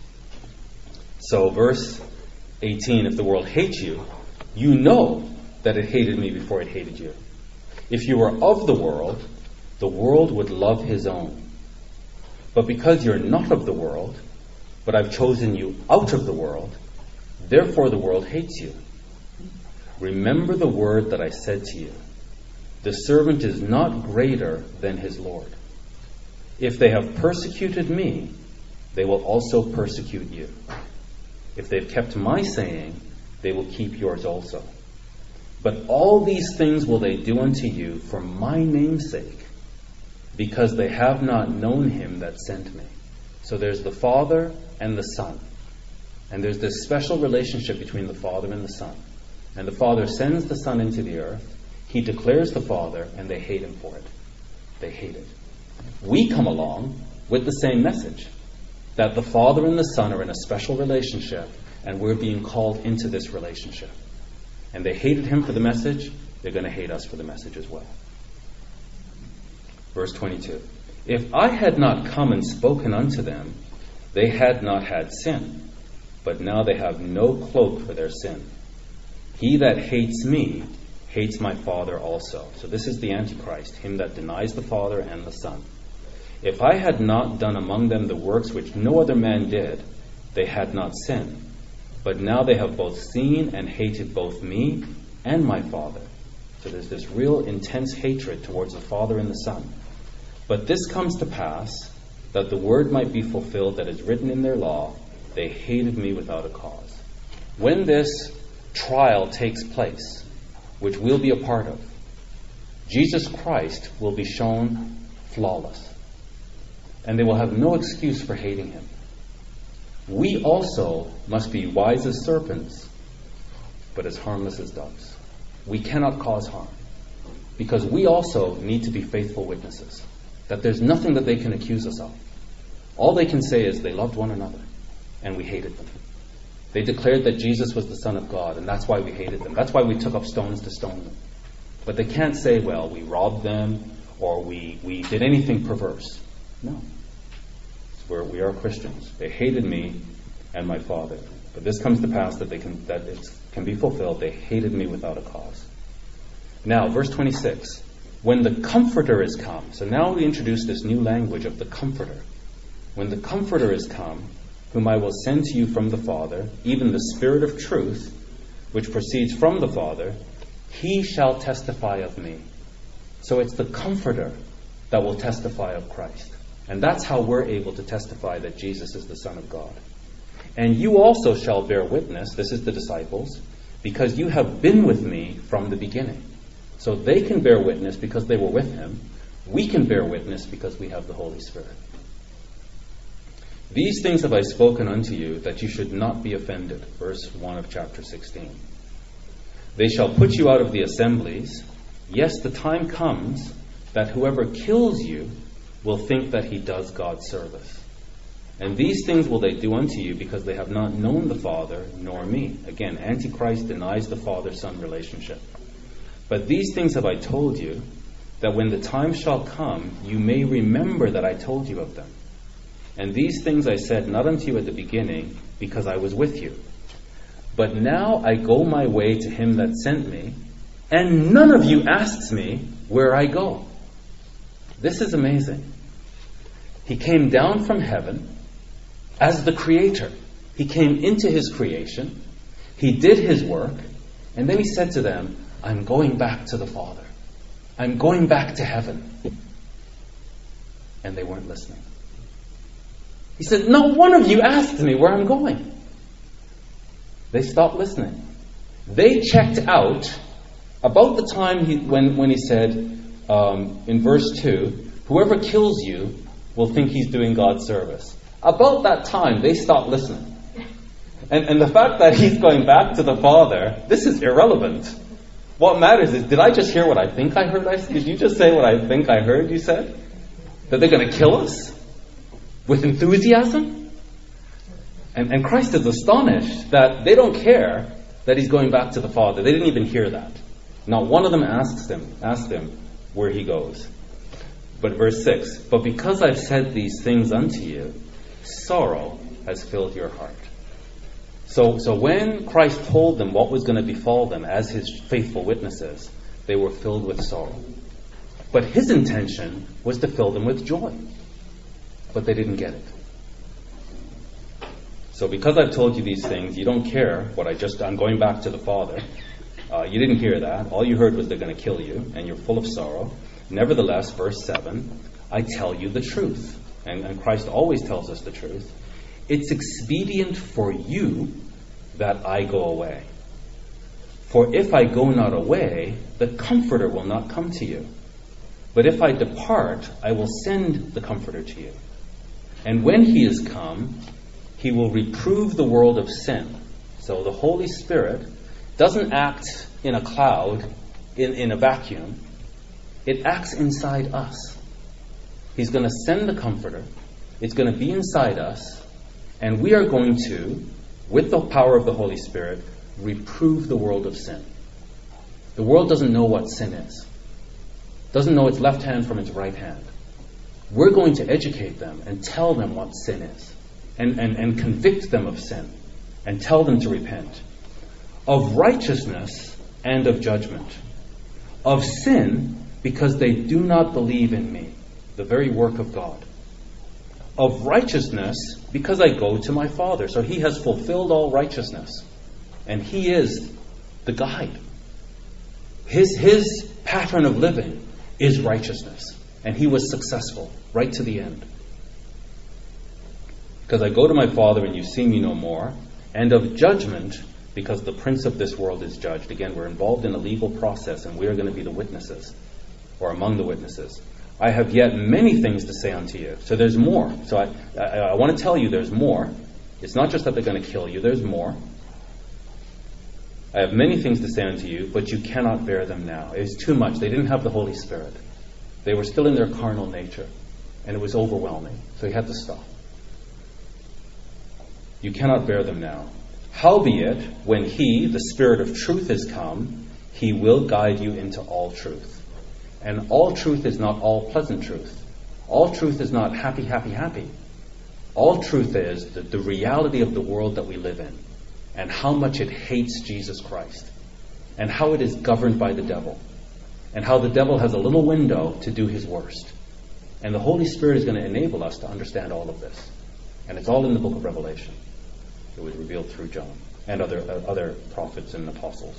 So verse 18, if the world hates you, you know that it hated me before it hated you. If you were of the world would love his own. But because you're not of the world, but I've chosen you out of the world, therefore the world hates you. Remember the word that I said to you. The servant is not greater than his Lord. If they have persecuted me, they will also persecute you. If they've kept my saying, they will keep yours also. But all these things will they do unto you for my name's sake, because they have not known him that sent me. So there's the Father and the Son. And there's this special relationship between the Father and the Son. And the Father sends the Son into the earth. He declares the Father, and they hate him for it. They hate it. We come along with the same message, that the Father and the Son are in a special relationship, and we're being called into this relationship. And they hated him for the message. They're going to hate us for the message as well. Verse 22. If I had not come and spoken unto them, they had not had sin. But now they have no cloak for their sin. He that hates me hates my Father also. So this is the Antichrist, him that denies the Father and the Son. If I had not done among them the works which no other man did, they had not sinned. But now they have both seen and hated both me and my Father. So there's this real intense hatred towards the Father and the Son. But this comes to pass, that the word might be fulfilled that is written in their law, they hated me without a cause. When this trial takes place, which we'll be a part of, Jesus Christ will be shown flawless. And they will have no excuse for hating him. We also must be wise as serpents, but as harmless as doves. We cannot cause harm, because we also need to be faithful witnesses, that there's nothing that they can accuse us of. All they can say is they loved one another, and we hated them. They declared that Jesus was the Son of God, and that's why we hated them. That's why we took up stones to stone them. But they can't say, well, we robbed them, or we did anything perverse. No. We are Christians. They hated me and my Father. But this comes to pass that it can be fulfilled. They hated me without a cause. Now, verse 26. When the Comforter is come. So now we introduce this new language of the Comforter. When the Comforter is come, whom I will send to you from the Father, even the Spirit of truth, which proceeds from the Father, he shall testify of me. So it's the Comforter that will testify of Christ. And that's how we're able to testify that Jesus is the Son of God. And you also shall bear witness, this is the disciples, because you have been with me from the beginning. So they can bear witness because they were with him. We can bear witness because we have the Holy Spirit. These things have I spoken unto you, that you should not be offended. Verse 1 of chapter 16. They shall put you out of the assemblies. Yes, the time comes that whoever kills you will think that he does God service. And these things will they do unto you, because they have not known the Father nor me. Again, Antichrist denies the Father-Son relationship. But these things have I told you, that when the time shall come, you may remember that I told you of them. And these things I said not unto you at the beginning, because I was with you. But now I go my way to him that sent me, and none of you asks me where I go. This is amazing. He came down from heaven as the Creator. He came into his creation. He did his work. And then he said to them, I'm going back to the Father. I'm going back to heaven. And they weren't listening. He said, not one of you asked me where I'm going. They stopped listening. They checked out about the time when he said in verse 2, whoever kills you will think he's doing God's service. About that time, they stopped listening. And the fact that he's going back to the Father, this is irrelevant. What matters is, did I just hear what I think I heard? Did you just say what I think I heard you said? That they're going to kill us? With enthusiasm? And Christ is astonished that they don't care that he's going back to the Father. They didn't even hear that. Not one of them asked him where he goes. But verse 6, but because I've said these things unto you, sorrow has filled your heart. So when Christ told them what was going to befall them as his faithful witnesses, they were filled with sorrow. But his intention was to fill them with joy. But they didn't get it. So because I've told you these things, you don't care what I'm going back to the Father. You didn't hear that. All you heard was they're going to kill you, and you're full of sorrow. Nevertheless, verse 7, I tell you the truth. And Christ always tells us the truth. It's expedient for you that I go away. For if I go not away, the Comforter will not come to you. But if I depart, I will send the Comforter to you. And when he is come, he will reprove the world of sin. So the Holy Spirit doesn't act in a cloud, in a vacuum. It acts inside us. He's going to send the Comforter. It's going to be inside us. And we are going to, with the power of the Holy Spirit, reprove the world of sin. The world doesn't know what sin is. Doesn't know its left hand from its right hand. We're going to educate them and tell them what sin is. And convict them of sin. And tell them to repent. Of righteousness and of judgment. Of sin, because they do not believe in me, the very work of God. Of righteousness, because I go to my Father. So he has fulfilled all righteousness. And he is the guide. His pattern of living is righteousness. And he was successful right to the end. Because I go to my Father and you see me no more. And of judgment, because the prince of this world is judged. Again, we're involved in a legal process, and we are going to be the witnesses, or among the witnesses. I have yet many things to say unto you. So there's more. So I want to tell you there's more. It's not just that they're going to kill you. There's more. I have many things to say unto you, but you cannot bear them now. It was too much. They didn't have the Holy Spirit. They were still in their carnal nature, and it was overwhelming. So he had to stop. You cannot bear them now. Howbeit, when he, the Spirit of truth, is come, he will guide you into all truth. And all truth is not all pleasant truth. All truth is not happy, happy, happy. All truth is the reality of the world that we live in, and how much it hates Jesus Christ, and how it is governed by the devil, and how the devil has a little window to do his worst. And the Holy Spirit is going to enable us to understand all of this. And it's all in the book of Revelation. It was revealed through John and other prophets and apostles.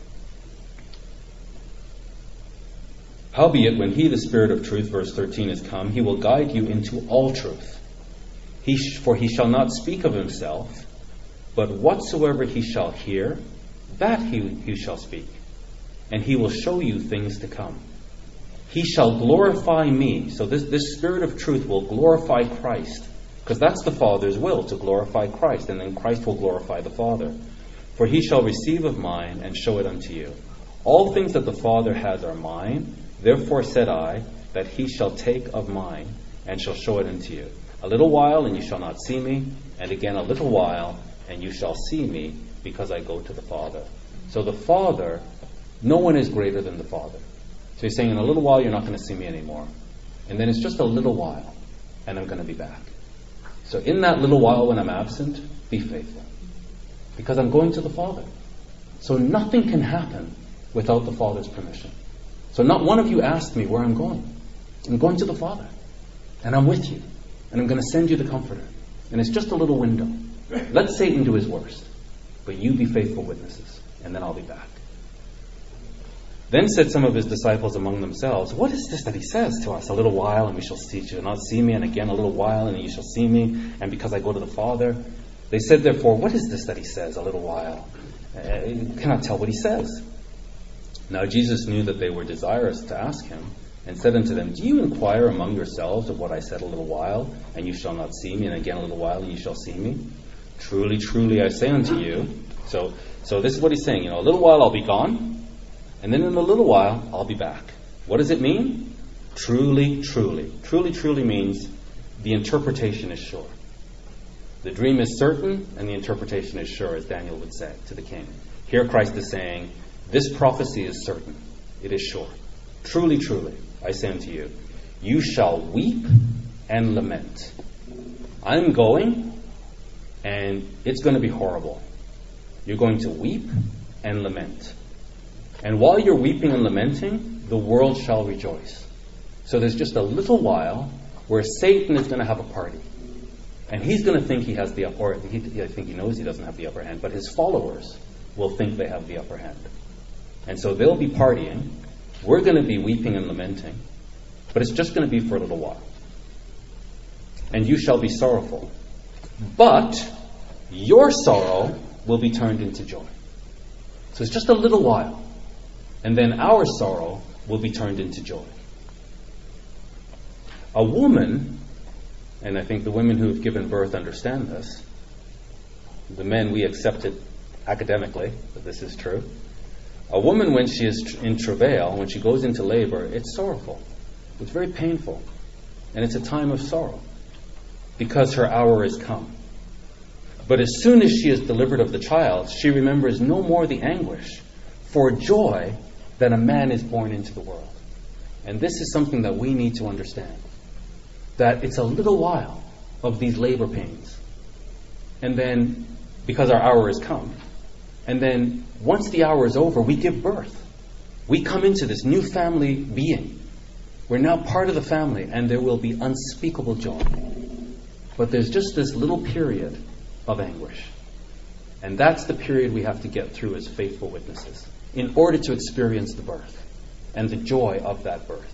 Howbeit, when he, the Spirit of truth, verse 13, is come, he will guide you into all truth. For he shall not speak of himself, but whatsoever he shall hear, that he shall speak. And he will show you things to come. He shall glorify me. So this Spirit of truth will glorify Christ, because that's the Father's will, to glorify Christ, and then Christ will glorify the Father. For he shall receive of mine and show it unto you. All things that the Father has are mine. Therefore said I, that he shall take of mine and shall show it unto you. A little while, and you shall not see me, and again a little while, and you shall see me, because I go to the Father. So the Father, no one is greater than the Father. So he's saying, in a little while you're not going to see me anymore. And then it's just a little while, and I'm going to be back. So in that little while when I'm absent, be faithful. Because I'm going to the Father. So nothing can happen without the Father's permission. So not one of you asked me where I'm going. I'm going to the Father. And I'm with you. And I'm going to send you the Comforter. And it's just a little window. Let Satan do his worst. But you be faithful witnesses. And then I'll be back. Then said some of his disciples among themselves, what is this that he says to us? A little while, and we shall see you, not see me, and again a little while, and you shall see me, and because I go to the Father. They said, therefore, what is this that he says, a little while? You cannot tell what he says. Now Jesus knew that they were desirous to ask him, and said unto them, do you inquire among yourselves of what I said a little while, and you shall not see me, and again a little while, and you shall see me? Truly, truly, I say unto you. So this is what he's saying. A little while I'll be gone, and then in a little while, I'll be back. What does it mean? Truly, truly. Truly, truly means the interpretation is sure. The dream is certain, and the interpretation is sure, as Daniel would say to the king. Here Christ is saying, this prophecy is certain. It is sure. Truly, truly, I say unto you, you shall weep and lament. I'm going, and it's going to be horrible. You're going to weep and lament. And while you're weeping and lamenting, the world shall rejoice. So there's just a little while where Satan is going to have a party. And he's going to think he has the upper hand. I think he knows he doesn't have the upper hand, but his followers will think they have the upper hand. And so they'll be partying. We're going to be weeping and lamenting. But it's just going to be for a little while. And you shall be sorrowful. But your sorrow will be turned into joy. So it's just a little while. And then our sorrow will be turned into joy. A woman, and I think the women who have given birth understand this. The men, we accept it academically, that this is true. A woman, when she is in travail, when she goes into labor, it's sorrowful. It's very painful. And it's a time of sorrow. Because her hour is come. But as soon as she is delivered of the child, she remembers no more the anguish for joy that a man is born into the world. And this is something that we need to understand. That it's a little while of these labor pains. And then, because our hour has come. And then, once the hour is over, we give birth. We come into this new family being. We're now part of the family, and there will be unspeakable joy. But there's just this little period of anguish. And that's the period we have to get through as faithful witnesses in order to experience the birth and the joy of that birth.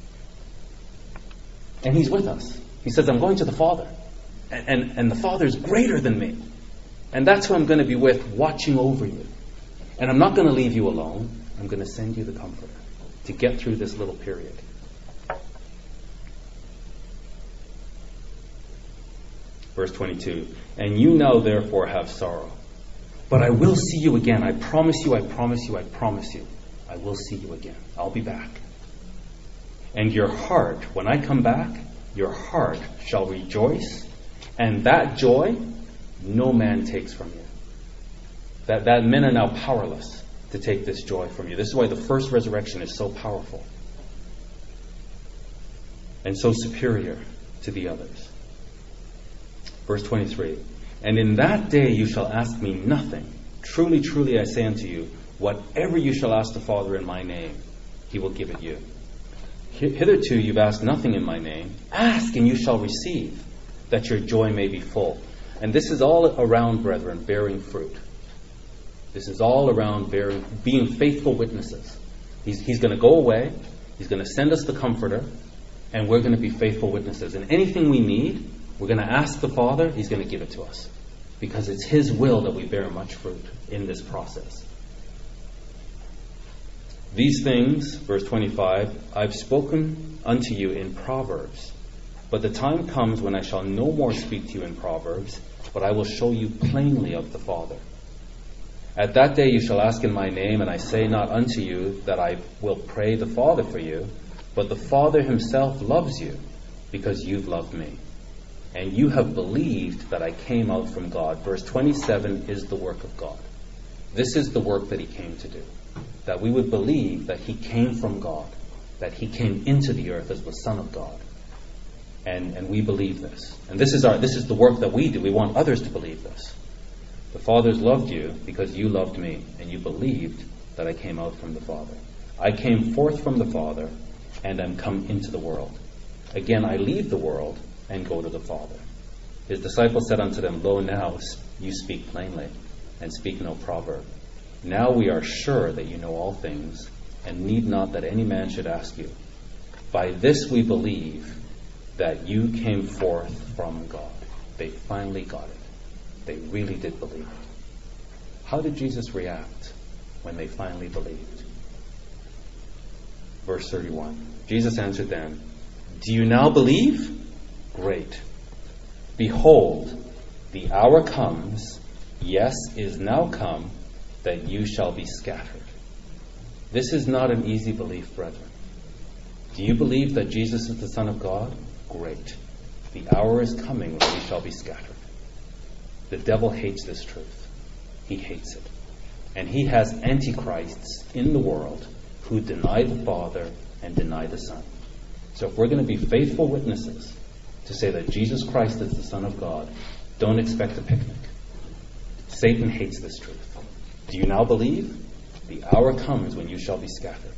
And he's with us. He says, I'm going to the Father. And the Father is greater than me. And that's who I'm going to be with, watching over you. And I'm not going to leave you alone. I'm going to send you the Comforter to get through this little period. Verse 22, and you now therefore have sorrow, but I will see you again. I promise you, I promise you, I promise you. I will see you again. I'll be back. And your heart, when I come back, your heart shall rejoice, and that joy no man takes from you. That men are now powerless to take this joy from you. This is why the first resurrection is so powerful and so superior to the others. Verse 23, and in that day you shall ask me nothing. Truly, truly, I say unto you, whatever you shall ask the Father in my name, he will give it you. Hitherto you've asked nothing in my name. Ask and you shall receive, that your joy may be full. And this is all around, brethren, bearing fruit. This is all around being faithful witnesses. He's going to go away. He's going to send us the Comforter. And we're going to be faithful witnesses. And anything we need, we're going to ask the Father. He's going to give it to us. Because it's His will that we bear much fruit in this process. These things, verse 25, I've spoken unto you in Proverbs. But the time comes when I shall no more speak to you in Proverbs, but I will show you plainly of the Father. At that day you shall ask in my name, and I say not unto you that I will pray the Father for you, but the Father himself loves you, because you've loved me. And you have believed that I came out from God. Verse 27 is the work of God. This is the work that he came to do. That we would believe that he came from God, that he came into the earth as the Son of God. And we believe this. And this is the work that we do. We want others to believe this. The Father's loved you because you loved me, and you believed that I came out from the Father. I came forth from the Father, and am come into the world. Again, I leave the world and go to the Father. His disciples said unto them, Lo, now you speak plainly, and speak no proverb. Now we are sure that you know all things, and need not that any man should ask you. By this we believe that you came forth from God. They finally got it. They really did believe it. How did Jesus react when they finally believed? Verse 31. Jesus answered them, Do you now believe? Great. Behold, the hour comes, yes, is now come, that you shall be scattered. This is not an easy belief, brethren. Do you believe that Jesus is the Son of God? Great. The hour is coming when we shall be scattered. The devil hates this truth. He hates it. And he has antichrists in the world who deny the Father and deny the Son. So if we're going to be faithful witnesses to say that Jesus Christ is the Son of God, don't expect a picnic. Satan hates this truth. Do you now believe? The hour comes when you shall be scattered.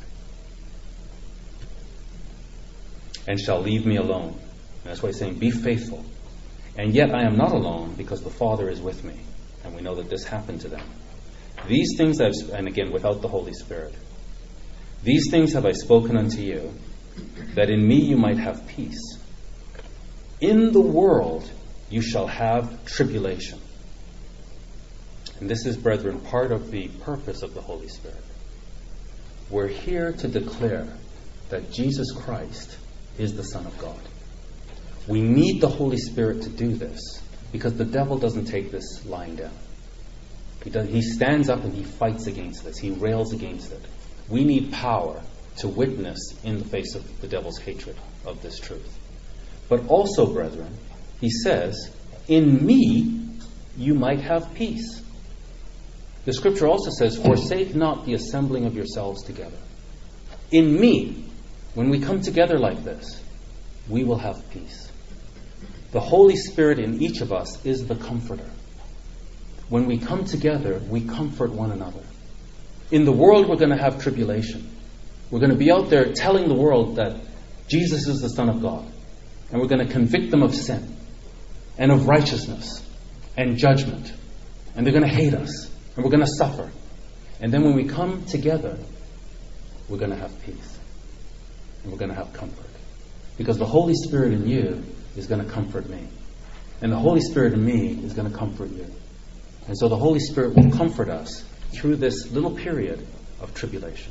And shall leave me alone. And that's why he's saying, be faithful. And yet I am not alone, because the Father is with me. And we know that this happened to them. These things and again, without the Holy Spirit. These things have I spoken unto you, that in me you might have peace. In the world you shall have tribulation. And this is, brethren, part of the purpose of the Holy Spirit. We're here to declare that Jesus Christ is the Son of God. We need the Holy Spirit to do this, because the devil doesn't take this lying down. He stands up and he fights against this. He rails against it. We need power to witness in the face of the devil's hatred of this truth. But also, brethren, he says, in me you might have peace. The scripture also says, forsake not the assembling of yourselves together. In me, when we come together like this, we will have peace. The Holy Spirit in each of us is the Comforter. When we come together, we comfort one another. In the world, we're going to have tribulation. We're going to be out there telling the world that Jesus is the Son of God. And we're going to convict them of sin and of righteousness and judgment. And they're going to hate us. And we're going to suffer. And then when we come together, we're going to have peace. And we're going to have comfort. Because the Holy Spirit in you is going to comfort me. And the Holy Spirit in me is going to comfort you. And so the Holy Spirit will comfort us through this little period of tribulation.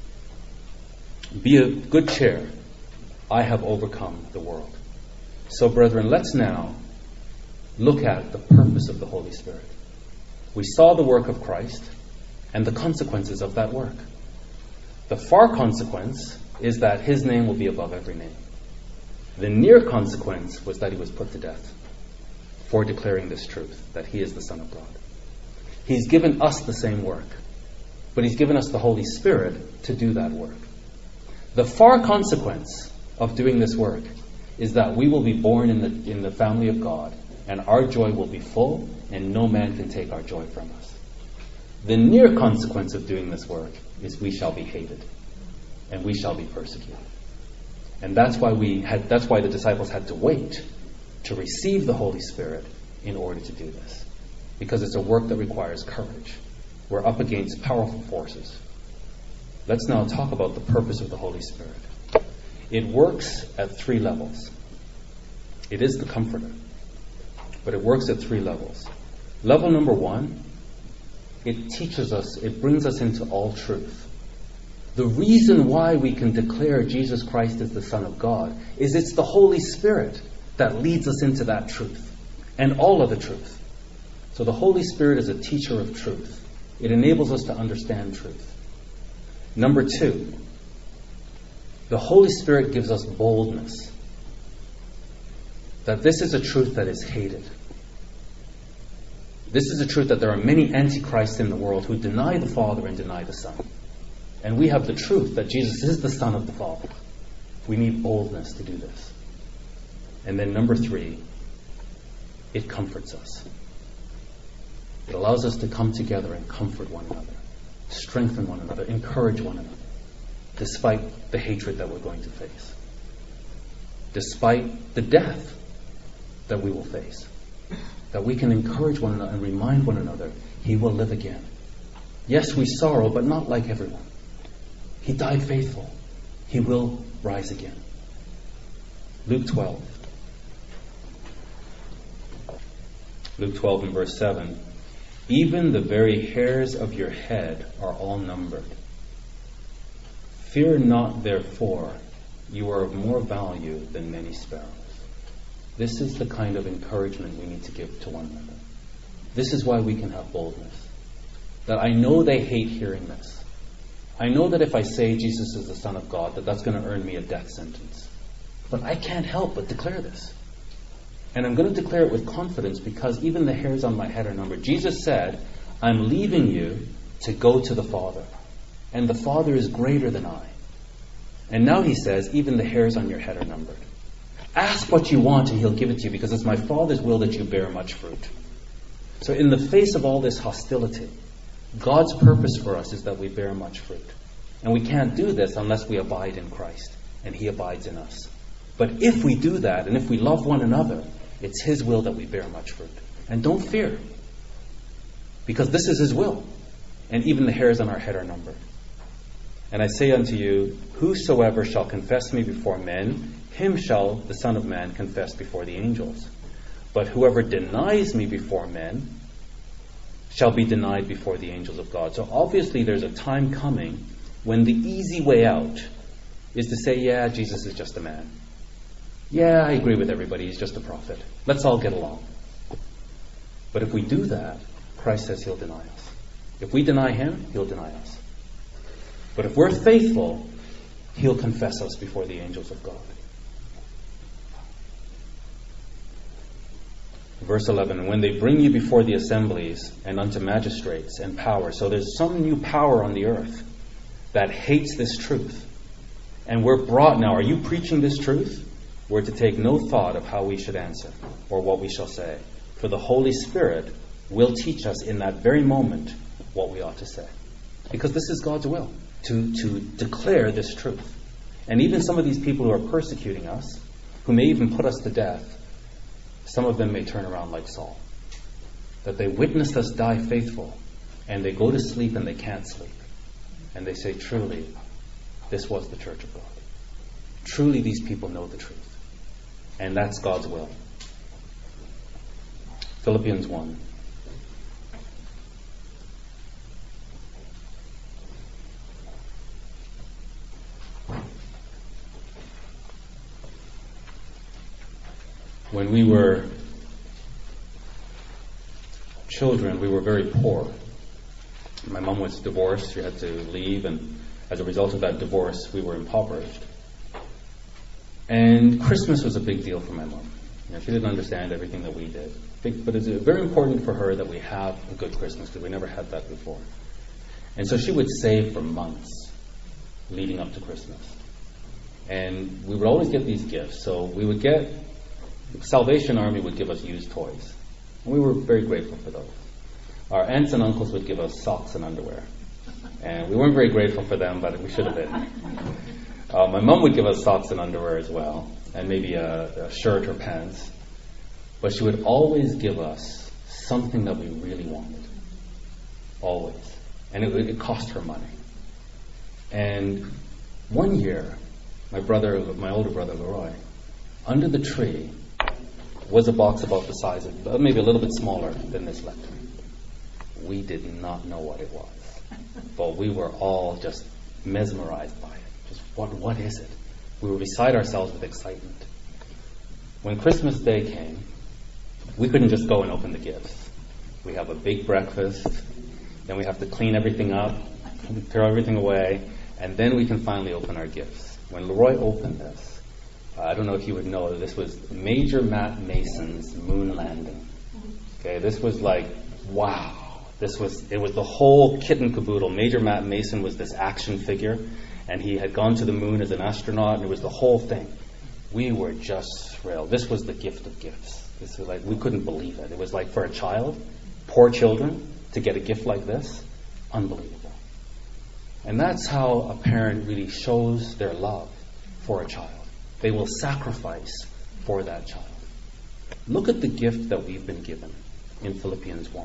Be of good cheer. I have overcome the world. So, brethren, let's now look at the purpose of the Holy Spirit. We saw the work of Christ and the consequences of that work. The far consequence is that his name will be above every name. The near consequence was that he was put to death for declaring this truth, that he is the Son of God. He's given us the same work, but he's given us the Holy Spirit to do that work. The far consequence of doing this work is that we will be born in the family of God, and our joy will be full, and no man can take our joy from us. The near consequence of doing this work is we shall be hated, and we shall be persecuted. And that's why the disciples had to wait to receive the Holy Spirit in order to do this. Because it's a work that requires courage. We're up against powerful forces. Let's now talk about the purpose of the Holy Spirit. It works at 3 levels. It is the Comforter, but it works at 3 levels. Level number 1, it teaches us, it brings us into all truth. The reason why we can declare Jesus Christ as the Son of God is it's the Holy Spirit that leads us into that truth and all of the truth. So the Holy Spirit is a teacher of truth. It enables us to understand truth. Number 2, the Holy Spirit gives us boldness that this is a truth that is hated. This is a truth that there are many antichrists in the world who deny the Father and deny the Son. And we have the truth that Jesus is the Son of the Father. We need boldness to do this. And then number 3, it comforts us. It allows us to come together and comfort one another, strengthen one another, encourage one another, despite the hatred that we're going to face, despite the death that we will face, that we can encourage one another and remind one another he will live again. Yes, we sorrow, but not like everyone. He died faithful. He will rise again. Luke 12. Luke 12 and verse 7. Even the very hairs of your head are all numbered. Fear not, therefore, you are of more value than many sparrows. This is the kind of encouragement we need to give to one another. This is why we can have boldness. That I know they hate hearing this. I know that if I say Jesus is the Son of God, that's going to earn me a death sentence. But I can't help but declare this. And I'm going to declare it with confidence because even the hairs on my head are numbered. Jesus said, I'm leaving you to go to the Father. And the Father is greater than I. And now he says, even the hairs on your head are numbered. Ask what you want and he'll give it to you because it's my Father's will that you bear much fruit. So in the face of all this hostility, God's purpose for us is that we bear much fruit. And we can't do this unless we abide in Christ and he abides in us. But if we do that and if we love one another, it's his will that we bear much fruit. And don't fear, because this is his will. And even the hairs on our head are numbered. And I say unto you, whosoever shall confess me before men, him shall the Son of Man confess before the angels. But whoever denies me before men shall be denied before the angels of God. So obviously there's a time coming when the easy way out is to say, yeah, Jesus is just a man. Yeah, I agree with everybody. He's just a prophet. Let's all get along. But if we do that, Christ says he'll deny us. If we deny him, he'll deny us. But if we're faithful, he'll confess us before the angels of God. Verse 11, and when they bring you before the assemblies and unto magistrates and power. So there's some new power on the earth that hates this truth. And we're brought now. Are you preaching this truth? We're to take no thought of how we should answer or what we shall say. For the Holy Spirit will teach us in that very moment what we ought to say. Because this is God's will, to declare this truth. And even some of these people who are persecuting us, who may even put us to death, some of them may turn around like Saul. That they witnessed us die faithful, and they go to sleep and they can't sleep. And they say, truly, this was the church of God. Truly, these people know the truth. And that's God's will. Philippians 1. When we were children, we were very poor. My mom was divorced. She had to leave, and as a result of that divorce, we were impoverished. And Christmas was a big deal for my mom. She didn't understand everything that we did. But it's very important for her that we have a good Christmas, because we never had that before. And so she would save for months leading up to Christmas. And we would always get these gifts. So we would get, Salvation Army would give us used toys. And we were very grateful for those. Our aunts and uncles would give us socks and underwear. And we weren't very grateful for them, but we should have been. My mom would give us socks and underwear as well, and maybe a shirt or pants. But she would always give us something that we really wanted. Always. And it cost her money. And one year, my older brother Leroy, under the tree was a box about the size of, maybe a little bit smaller than this lectern. We did not know what it was. But we were all just mesmerized by it. Just, what is it? We were beside ourselves with excitement. When Christmas Day came, we couldn't just go and open the gifts. We have a big breakfast, then we have to clean everything up, throw everything away, and then we can finally open our gifts. When Leroy opened this, I don't know if you would know, this was Major Matt Mason's moon landing. Okay, this was like, wow. It was the whole kit and caboodle. Major Matt Mason was this action figure, and he had gone to the moon as an astronaut, and it was the whole thing. We were just thrilled. This was the gift of gifts. This was like, we couldn't believe it. It was like, for a child, poor children, to get a gift like this, unbelievable. And that's how a parent really shows their love for a child. They will sacrifice for that child. Look at the gift that we've been given in Philippians 1.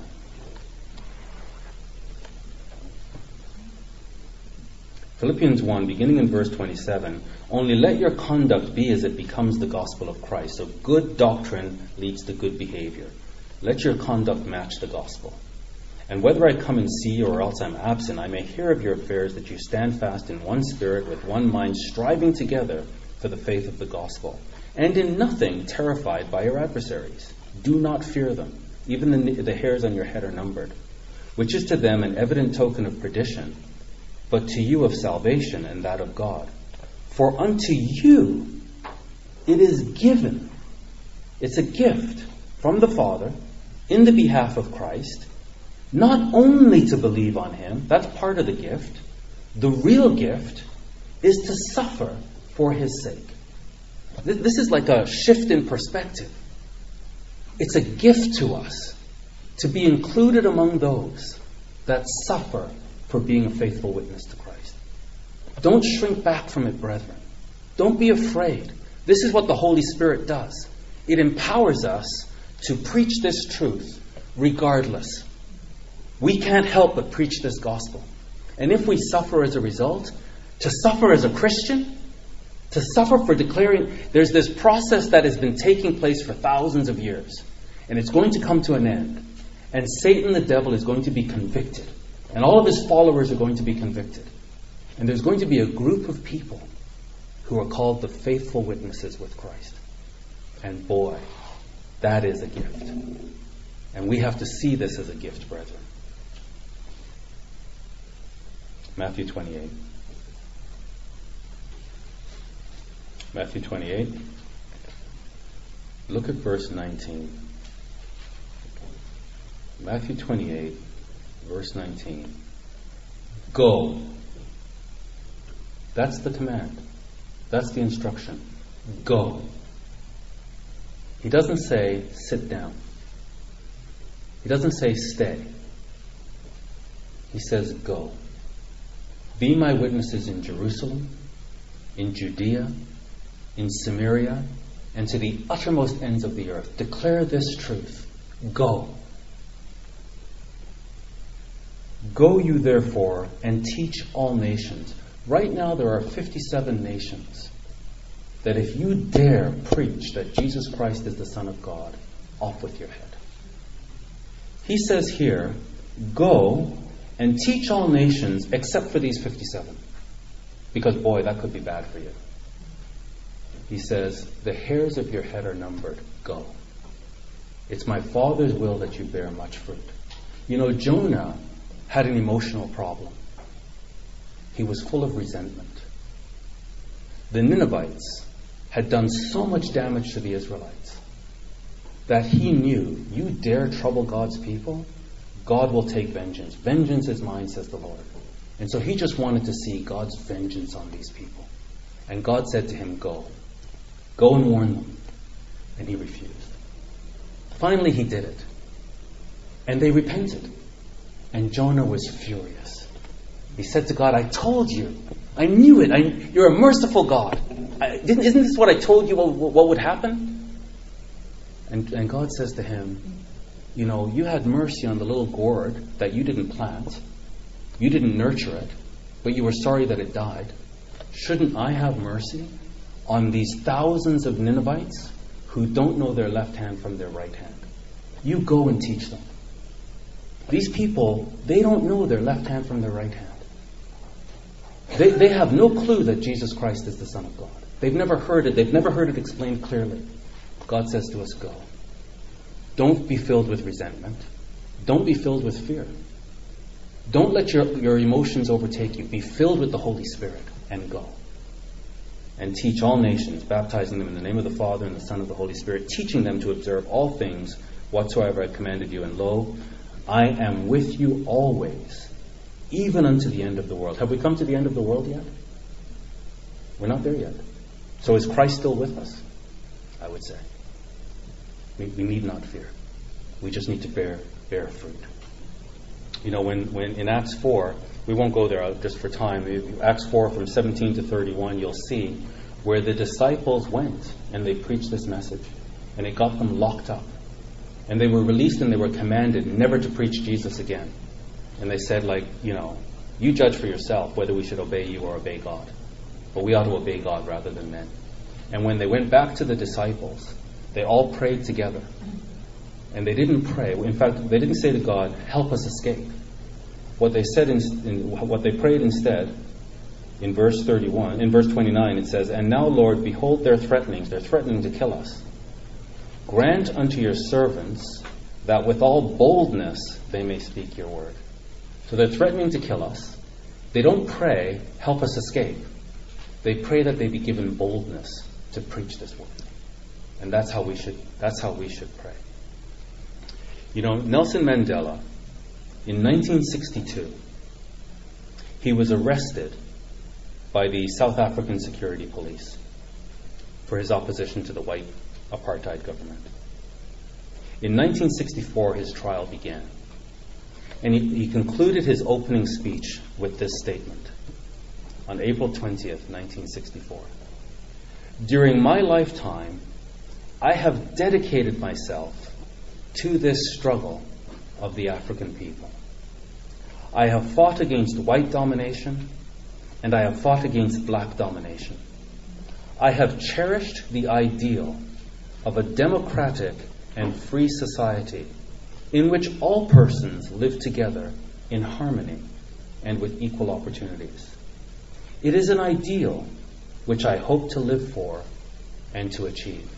Philippians 1, beginning in verse 27, only let your conduct be as it becomes the gospel of Christ. So good doctrine leads to good behavior. Let your conduct match the gospel. And whether I come and see you or else I'm absent, I may hear of your affairs, that you stand fast in one spirit, with one mind, striving together for the faith of the gospel. And in nothing terrified by your adversaries. Do not fear them. Even the hairs on your head are numbered. Which is to them an evident token of perdition, but to you of salvation, and that of God. For unto you it is given. It's a gift from the Father in the behalf of Christ, not only to believe on Him, that's part of the gift. The real gift is to suffer for His sake. This is like a shift in perspective. It's a gift to us to be included among those that suffer for being a faithful witness to Christ. Don't shrink back from it, brethren. Don't be afraid. This is what the Holy Spirit does. It empowers us to preach this truth regardless. We can't help but preach this gospel. And if we suffer as a result, to suffer as a Christian, to suffer for declaring, there's this process that has been taking place for thousands of years. And it's going to come to an end. And Satan, the devil, is going to be convicted. And all of his followers are going to be convicted. And there's going to be a group of people who are called the faithful witnesses with Christ. And boy, that is a gift. And we have to see this as a gift, brethren. Matthew 28. Matthew 28. Look at verse 19. Matthew 28. Verse 19. Go. That's the command. That's the instruction. Go. He doesn't say sit down. He doesn't say stay. He says go. Be my witnesses in Jerusalem, in Judea, in Samaria, and to the uttermost ends of the earth. Declare this truth. Go. Go you therefore and teach all nations. Right now there are 57 nations that if you dare preach that Jesus Christ is the Son of God, off with your head. He says here, go and teach all nations except for these 57. Because boy, that could be bad for you. He says, the hairs of your head are numbered. Go. It's my Father's will that you bear much fruit. You know, Jonah had an emotional problem. He was full of resentment. The Ninevites had done so much damage to the Israelites that he knew, you dare trouble God's people, God will take vengeance. Vengeance is mine, says the Lord. And so he just wanted to see God's vengeance on these people. And God said to him, go. Go and warn them. And he refused. Finally, he did it. And they repented. And Jonah was furious. He said to God, I told you. I knew it. You're a merciful God. Isn't this what I told you what would happen? And God says to him, you know, you had mercy on the little gourd that you didn't plant. You didn't nurture it, but you were sorry that it died. Shouldn't I have mercy on these thousands of Ninevites who don't know their left hand from their right hand? You go and teach them. These people, they don't know their left hand from their right hand. They have no clue that Jesus Christ is the Son of God. They've never heard it. They've never heard it explained clearly. God says to us, go. Don't be filled with resentment. Don't be filled with fear. Don't let your emotions overtake you. Be filled with the Holy Spirit and go. And teach all nations, baptizing them in the name of the Father and the Son and the Holy Spirit, teaching them to observe all things whatsoever I commanded you. And lo, I am with you always, even unto the end of the world. Have we come to the end of the world yet? We're not there yet. So is Christ still with us? I would say. We need not fear. We just need to bear fruit. You know, when in Acts 4, we won't go there just for time. Acts 4 from 17 to 31, you'll see where the disciples went and they preached this message. And it got them locked up. And they were released and they were commanded never to preach Jesus again. And they said, like, you know, you judge for yourself whether we should obey you or obey God. But we ought to obey God rather than men. And when they went back to the disciples, they all prayed together. And they didn't pray. In fact, they didn't say to God, help us escape. What they said, what they prayed instead, in verse 29, it says, and now, Lord, behold their threatenings. They're threatening to kill us. Grant unto your servants that with all boldness they may speak your word. So they're threatening to kill us. They don't pray, help us escape. They pray that they be given boldness to preach this word. And that's how we should pray. You know, Nelson Mandela, in 1962, he was arrested by the South African Security Police for his opposition to the white apartheid government. In 1964, his trial began. And he concluded his opening speech with this statement on April 20th, 1964. During my lifetime, I have dedicated myself to this struggle of the African people. I have fought against white domination, and I have fought against black domination. I have cherished the ideal of a democratic and free society in which all persons live together in harmony and with equal opportunities. It is an ideal which I hope to live for and to achieve.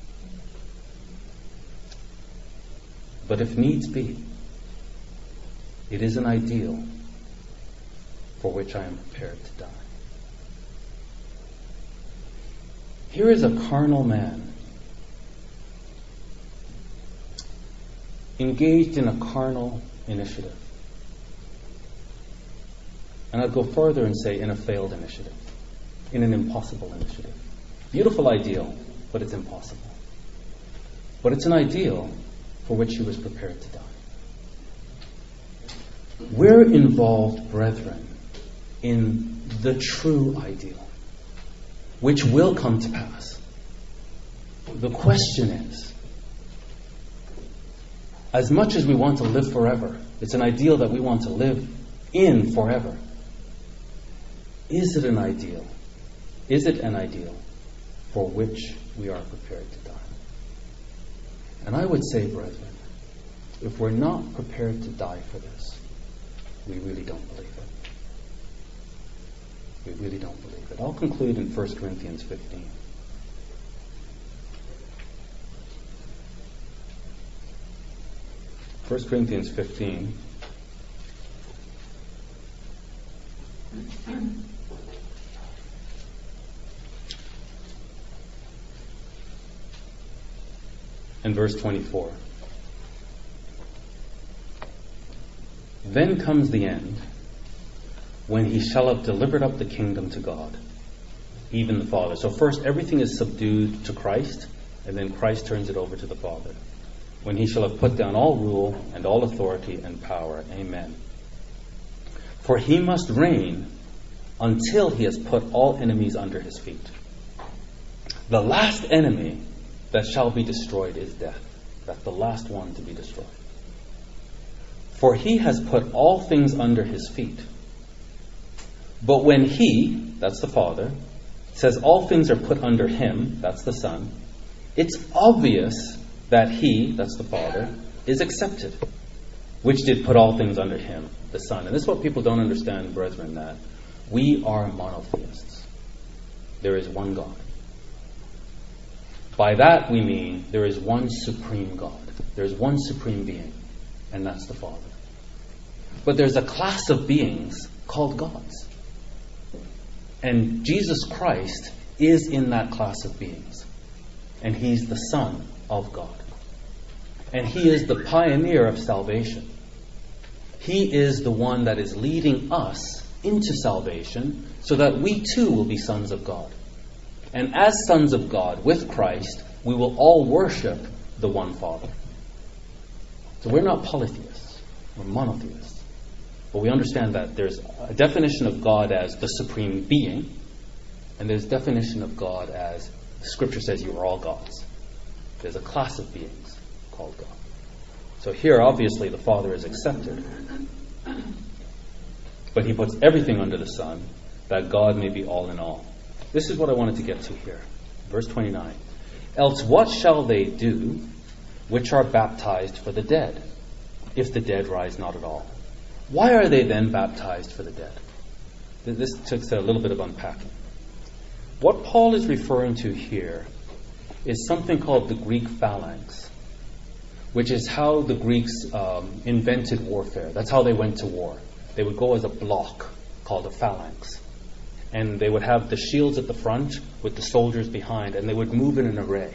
But if needs be, it is an ideal for which I am prepared to die. Here is a carnal man engaged in a carnal initiative. And I'd go further and say in a failed initiative, in an impossible initiative. Beautiful ideal, but it's impossible. But it's an ideal for which he was prepared to die. We're involved, brethren, in the true ideal, which will come to pass. The question is, as much as we want to live forever, it's an ideal that we want to live in forever. Is it an ideal? Is it an ideal for which we are prepared to die? And I would say, brethren, if we're not prepared to die for this, we really don't believe it. We really don't believe it. I'll conclude in 1 Corinthians 15. 1 Corinthians 15. And verse 24. Then comes the end, when he shall have delivered up the kingdom to God, even the Father. So first, everything is subdued to Christ, and then Christ turns it over to the Father. When he shall have put down all rule and all authority and power. Amen. For he must reign until he has put all enemies under his feet. The last enemy that shall be destroyed is death. That's the last one to be destroyed. For he has put all things under his feet. But when he, that's the Father, says all things are put under him, that's the Son, it's obvious that he, that's the Father, is accepted, which did put all things under him, the Son. And this is what people don't understand, brethren, that we are monotheists. There is one God. By that we mean there is one supreme God. There is one supreme being, and that's the Father. But there's a class of beings called gods. And Jesus Christ is in that class of beings. And he's the Son of God. And he is the pioneer of salvation. He is the one that is leading us into salvation so that we too will be sons of God. And as sons of God with Christ, we will all worship the one Father. So we're not polytheists, we're monotheists. But we understand that there's a definition of God as the supreme being, and there's a definition of God as the Scripture says you are all gods. There's a class of beings called God. So here, obviously, the Father is accepted. But he puts everything under the Son, that God may be all in all. This is what I wanted to get to here. Verse 29. Else what shall they do which are baptized for the dead, if the dead rise not at all? Why are they then baptized for the dead? This takes a little bit of unpacking. What Paul is referring to here is something called the Greek phalanx, which is how the Greeks invented warfare. That's how they went to war. They would go as a block called a phalanx. And they would have the shields at the front with the soldiers behind, and they would move in an array.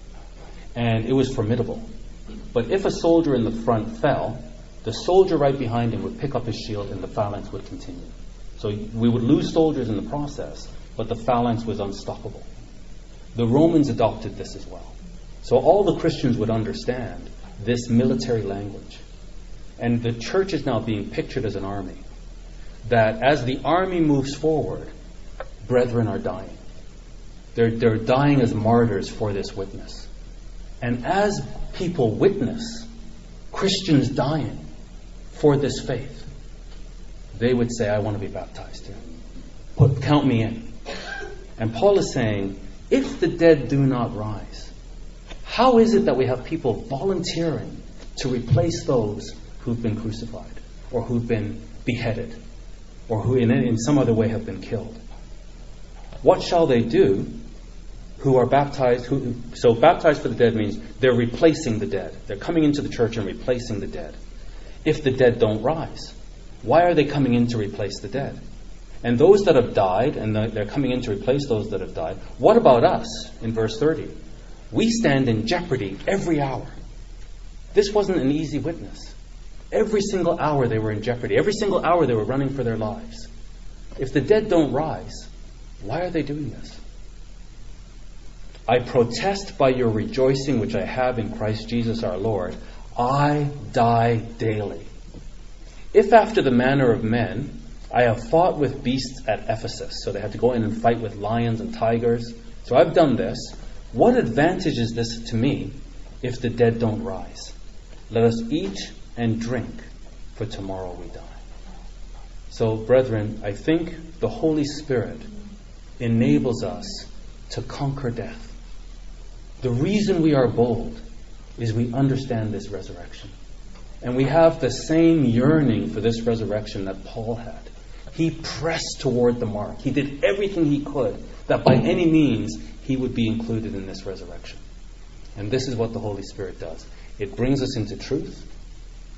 And it was formidable. But if a soldier in the front fell, the soldier right behind him would pick up his shield and the phalanx would continue. So we would lose soldiers in the process, but the phalanx was unstoppable. The Romans adopted this as well. So all the Christians would understand this military language. And the church is now being pictured as an army. That as the army moves forward, brethren are dying. They're dying as martyrs for this witness. And as people witness Christians dying for this faith, they would say, I want to be baptized here. Count me in. And Paul is saying, if the dead do not rise, how is it that we have people volunteering to replace those who've been crucified or who've been beheaded or who in some other way have been killed? What shall they do who are baptized? So baptized for the dead means they're replacing the dead. They're coming into the church and replacing the dead. If the dead don't rise, why are they coming in to replace the dead? And those that have died, and they're coming in to replace those that have died, what about us in verse 30? We stand in jeopardy every hour. This wasn't an easy witness. Every single hour they were in jeopardy. Every single hour they were running for their lives. If the dead don't rise, why are they doing this? I protest by your rejoicing which I have in Christ Jesus our Lord. I die daily. If after the manner of men I have fought with beasts at Ephesus, so they had to go in and fight with lions and tigers. So I've done this. What advantage is this to me if the dead don't rise? Let us eat and drink, for tomorrow we die. So, brethren, I think the Holy Spirit enables us to conquer death. The reason we are bold is we understand this resurrection. And we have the same yearning for this resurrection that Paul had. He pressed toward the mark. He did everything he could that by any means he would be included in this resurrection. And this is what the Holy Spirit does. It brings us into truth.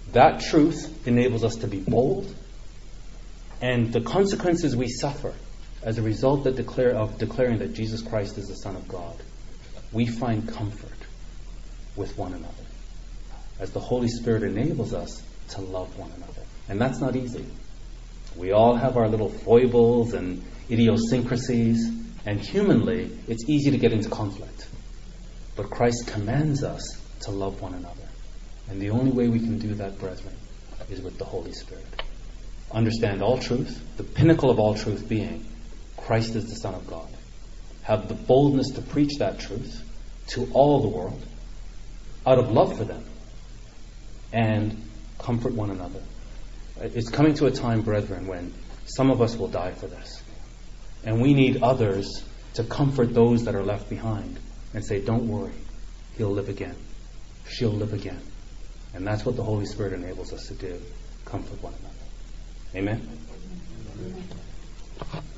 That truth enables us to be bold, and the consequences we suffer as a result of declaring that Jesus Christ is the Son of God, we find comfort with one another as the Holy Spirit enables us to love one another. And that's not easy. We all have our little foibles and idiosyncrasies, and humanly, it's easy to get into conflict. But Christ commands us to love one another. And the only way we can do that, brethren, is with the Holy Spirit. Understand all truth, the pinnacle of all truth being Christ is the Son of God. Have the boldness to preach that truth to all the world out of love for them, and comfort one another. It's coming to a time, brethren, when some of us will die for this. And we need others to comfort those that are left behind and say, don't worry, he'll live again. She'll live again. And that's what the Holy Spirit enables us to do. Comfort one another. Amen?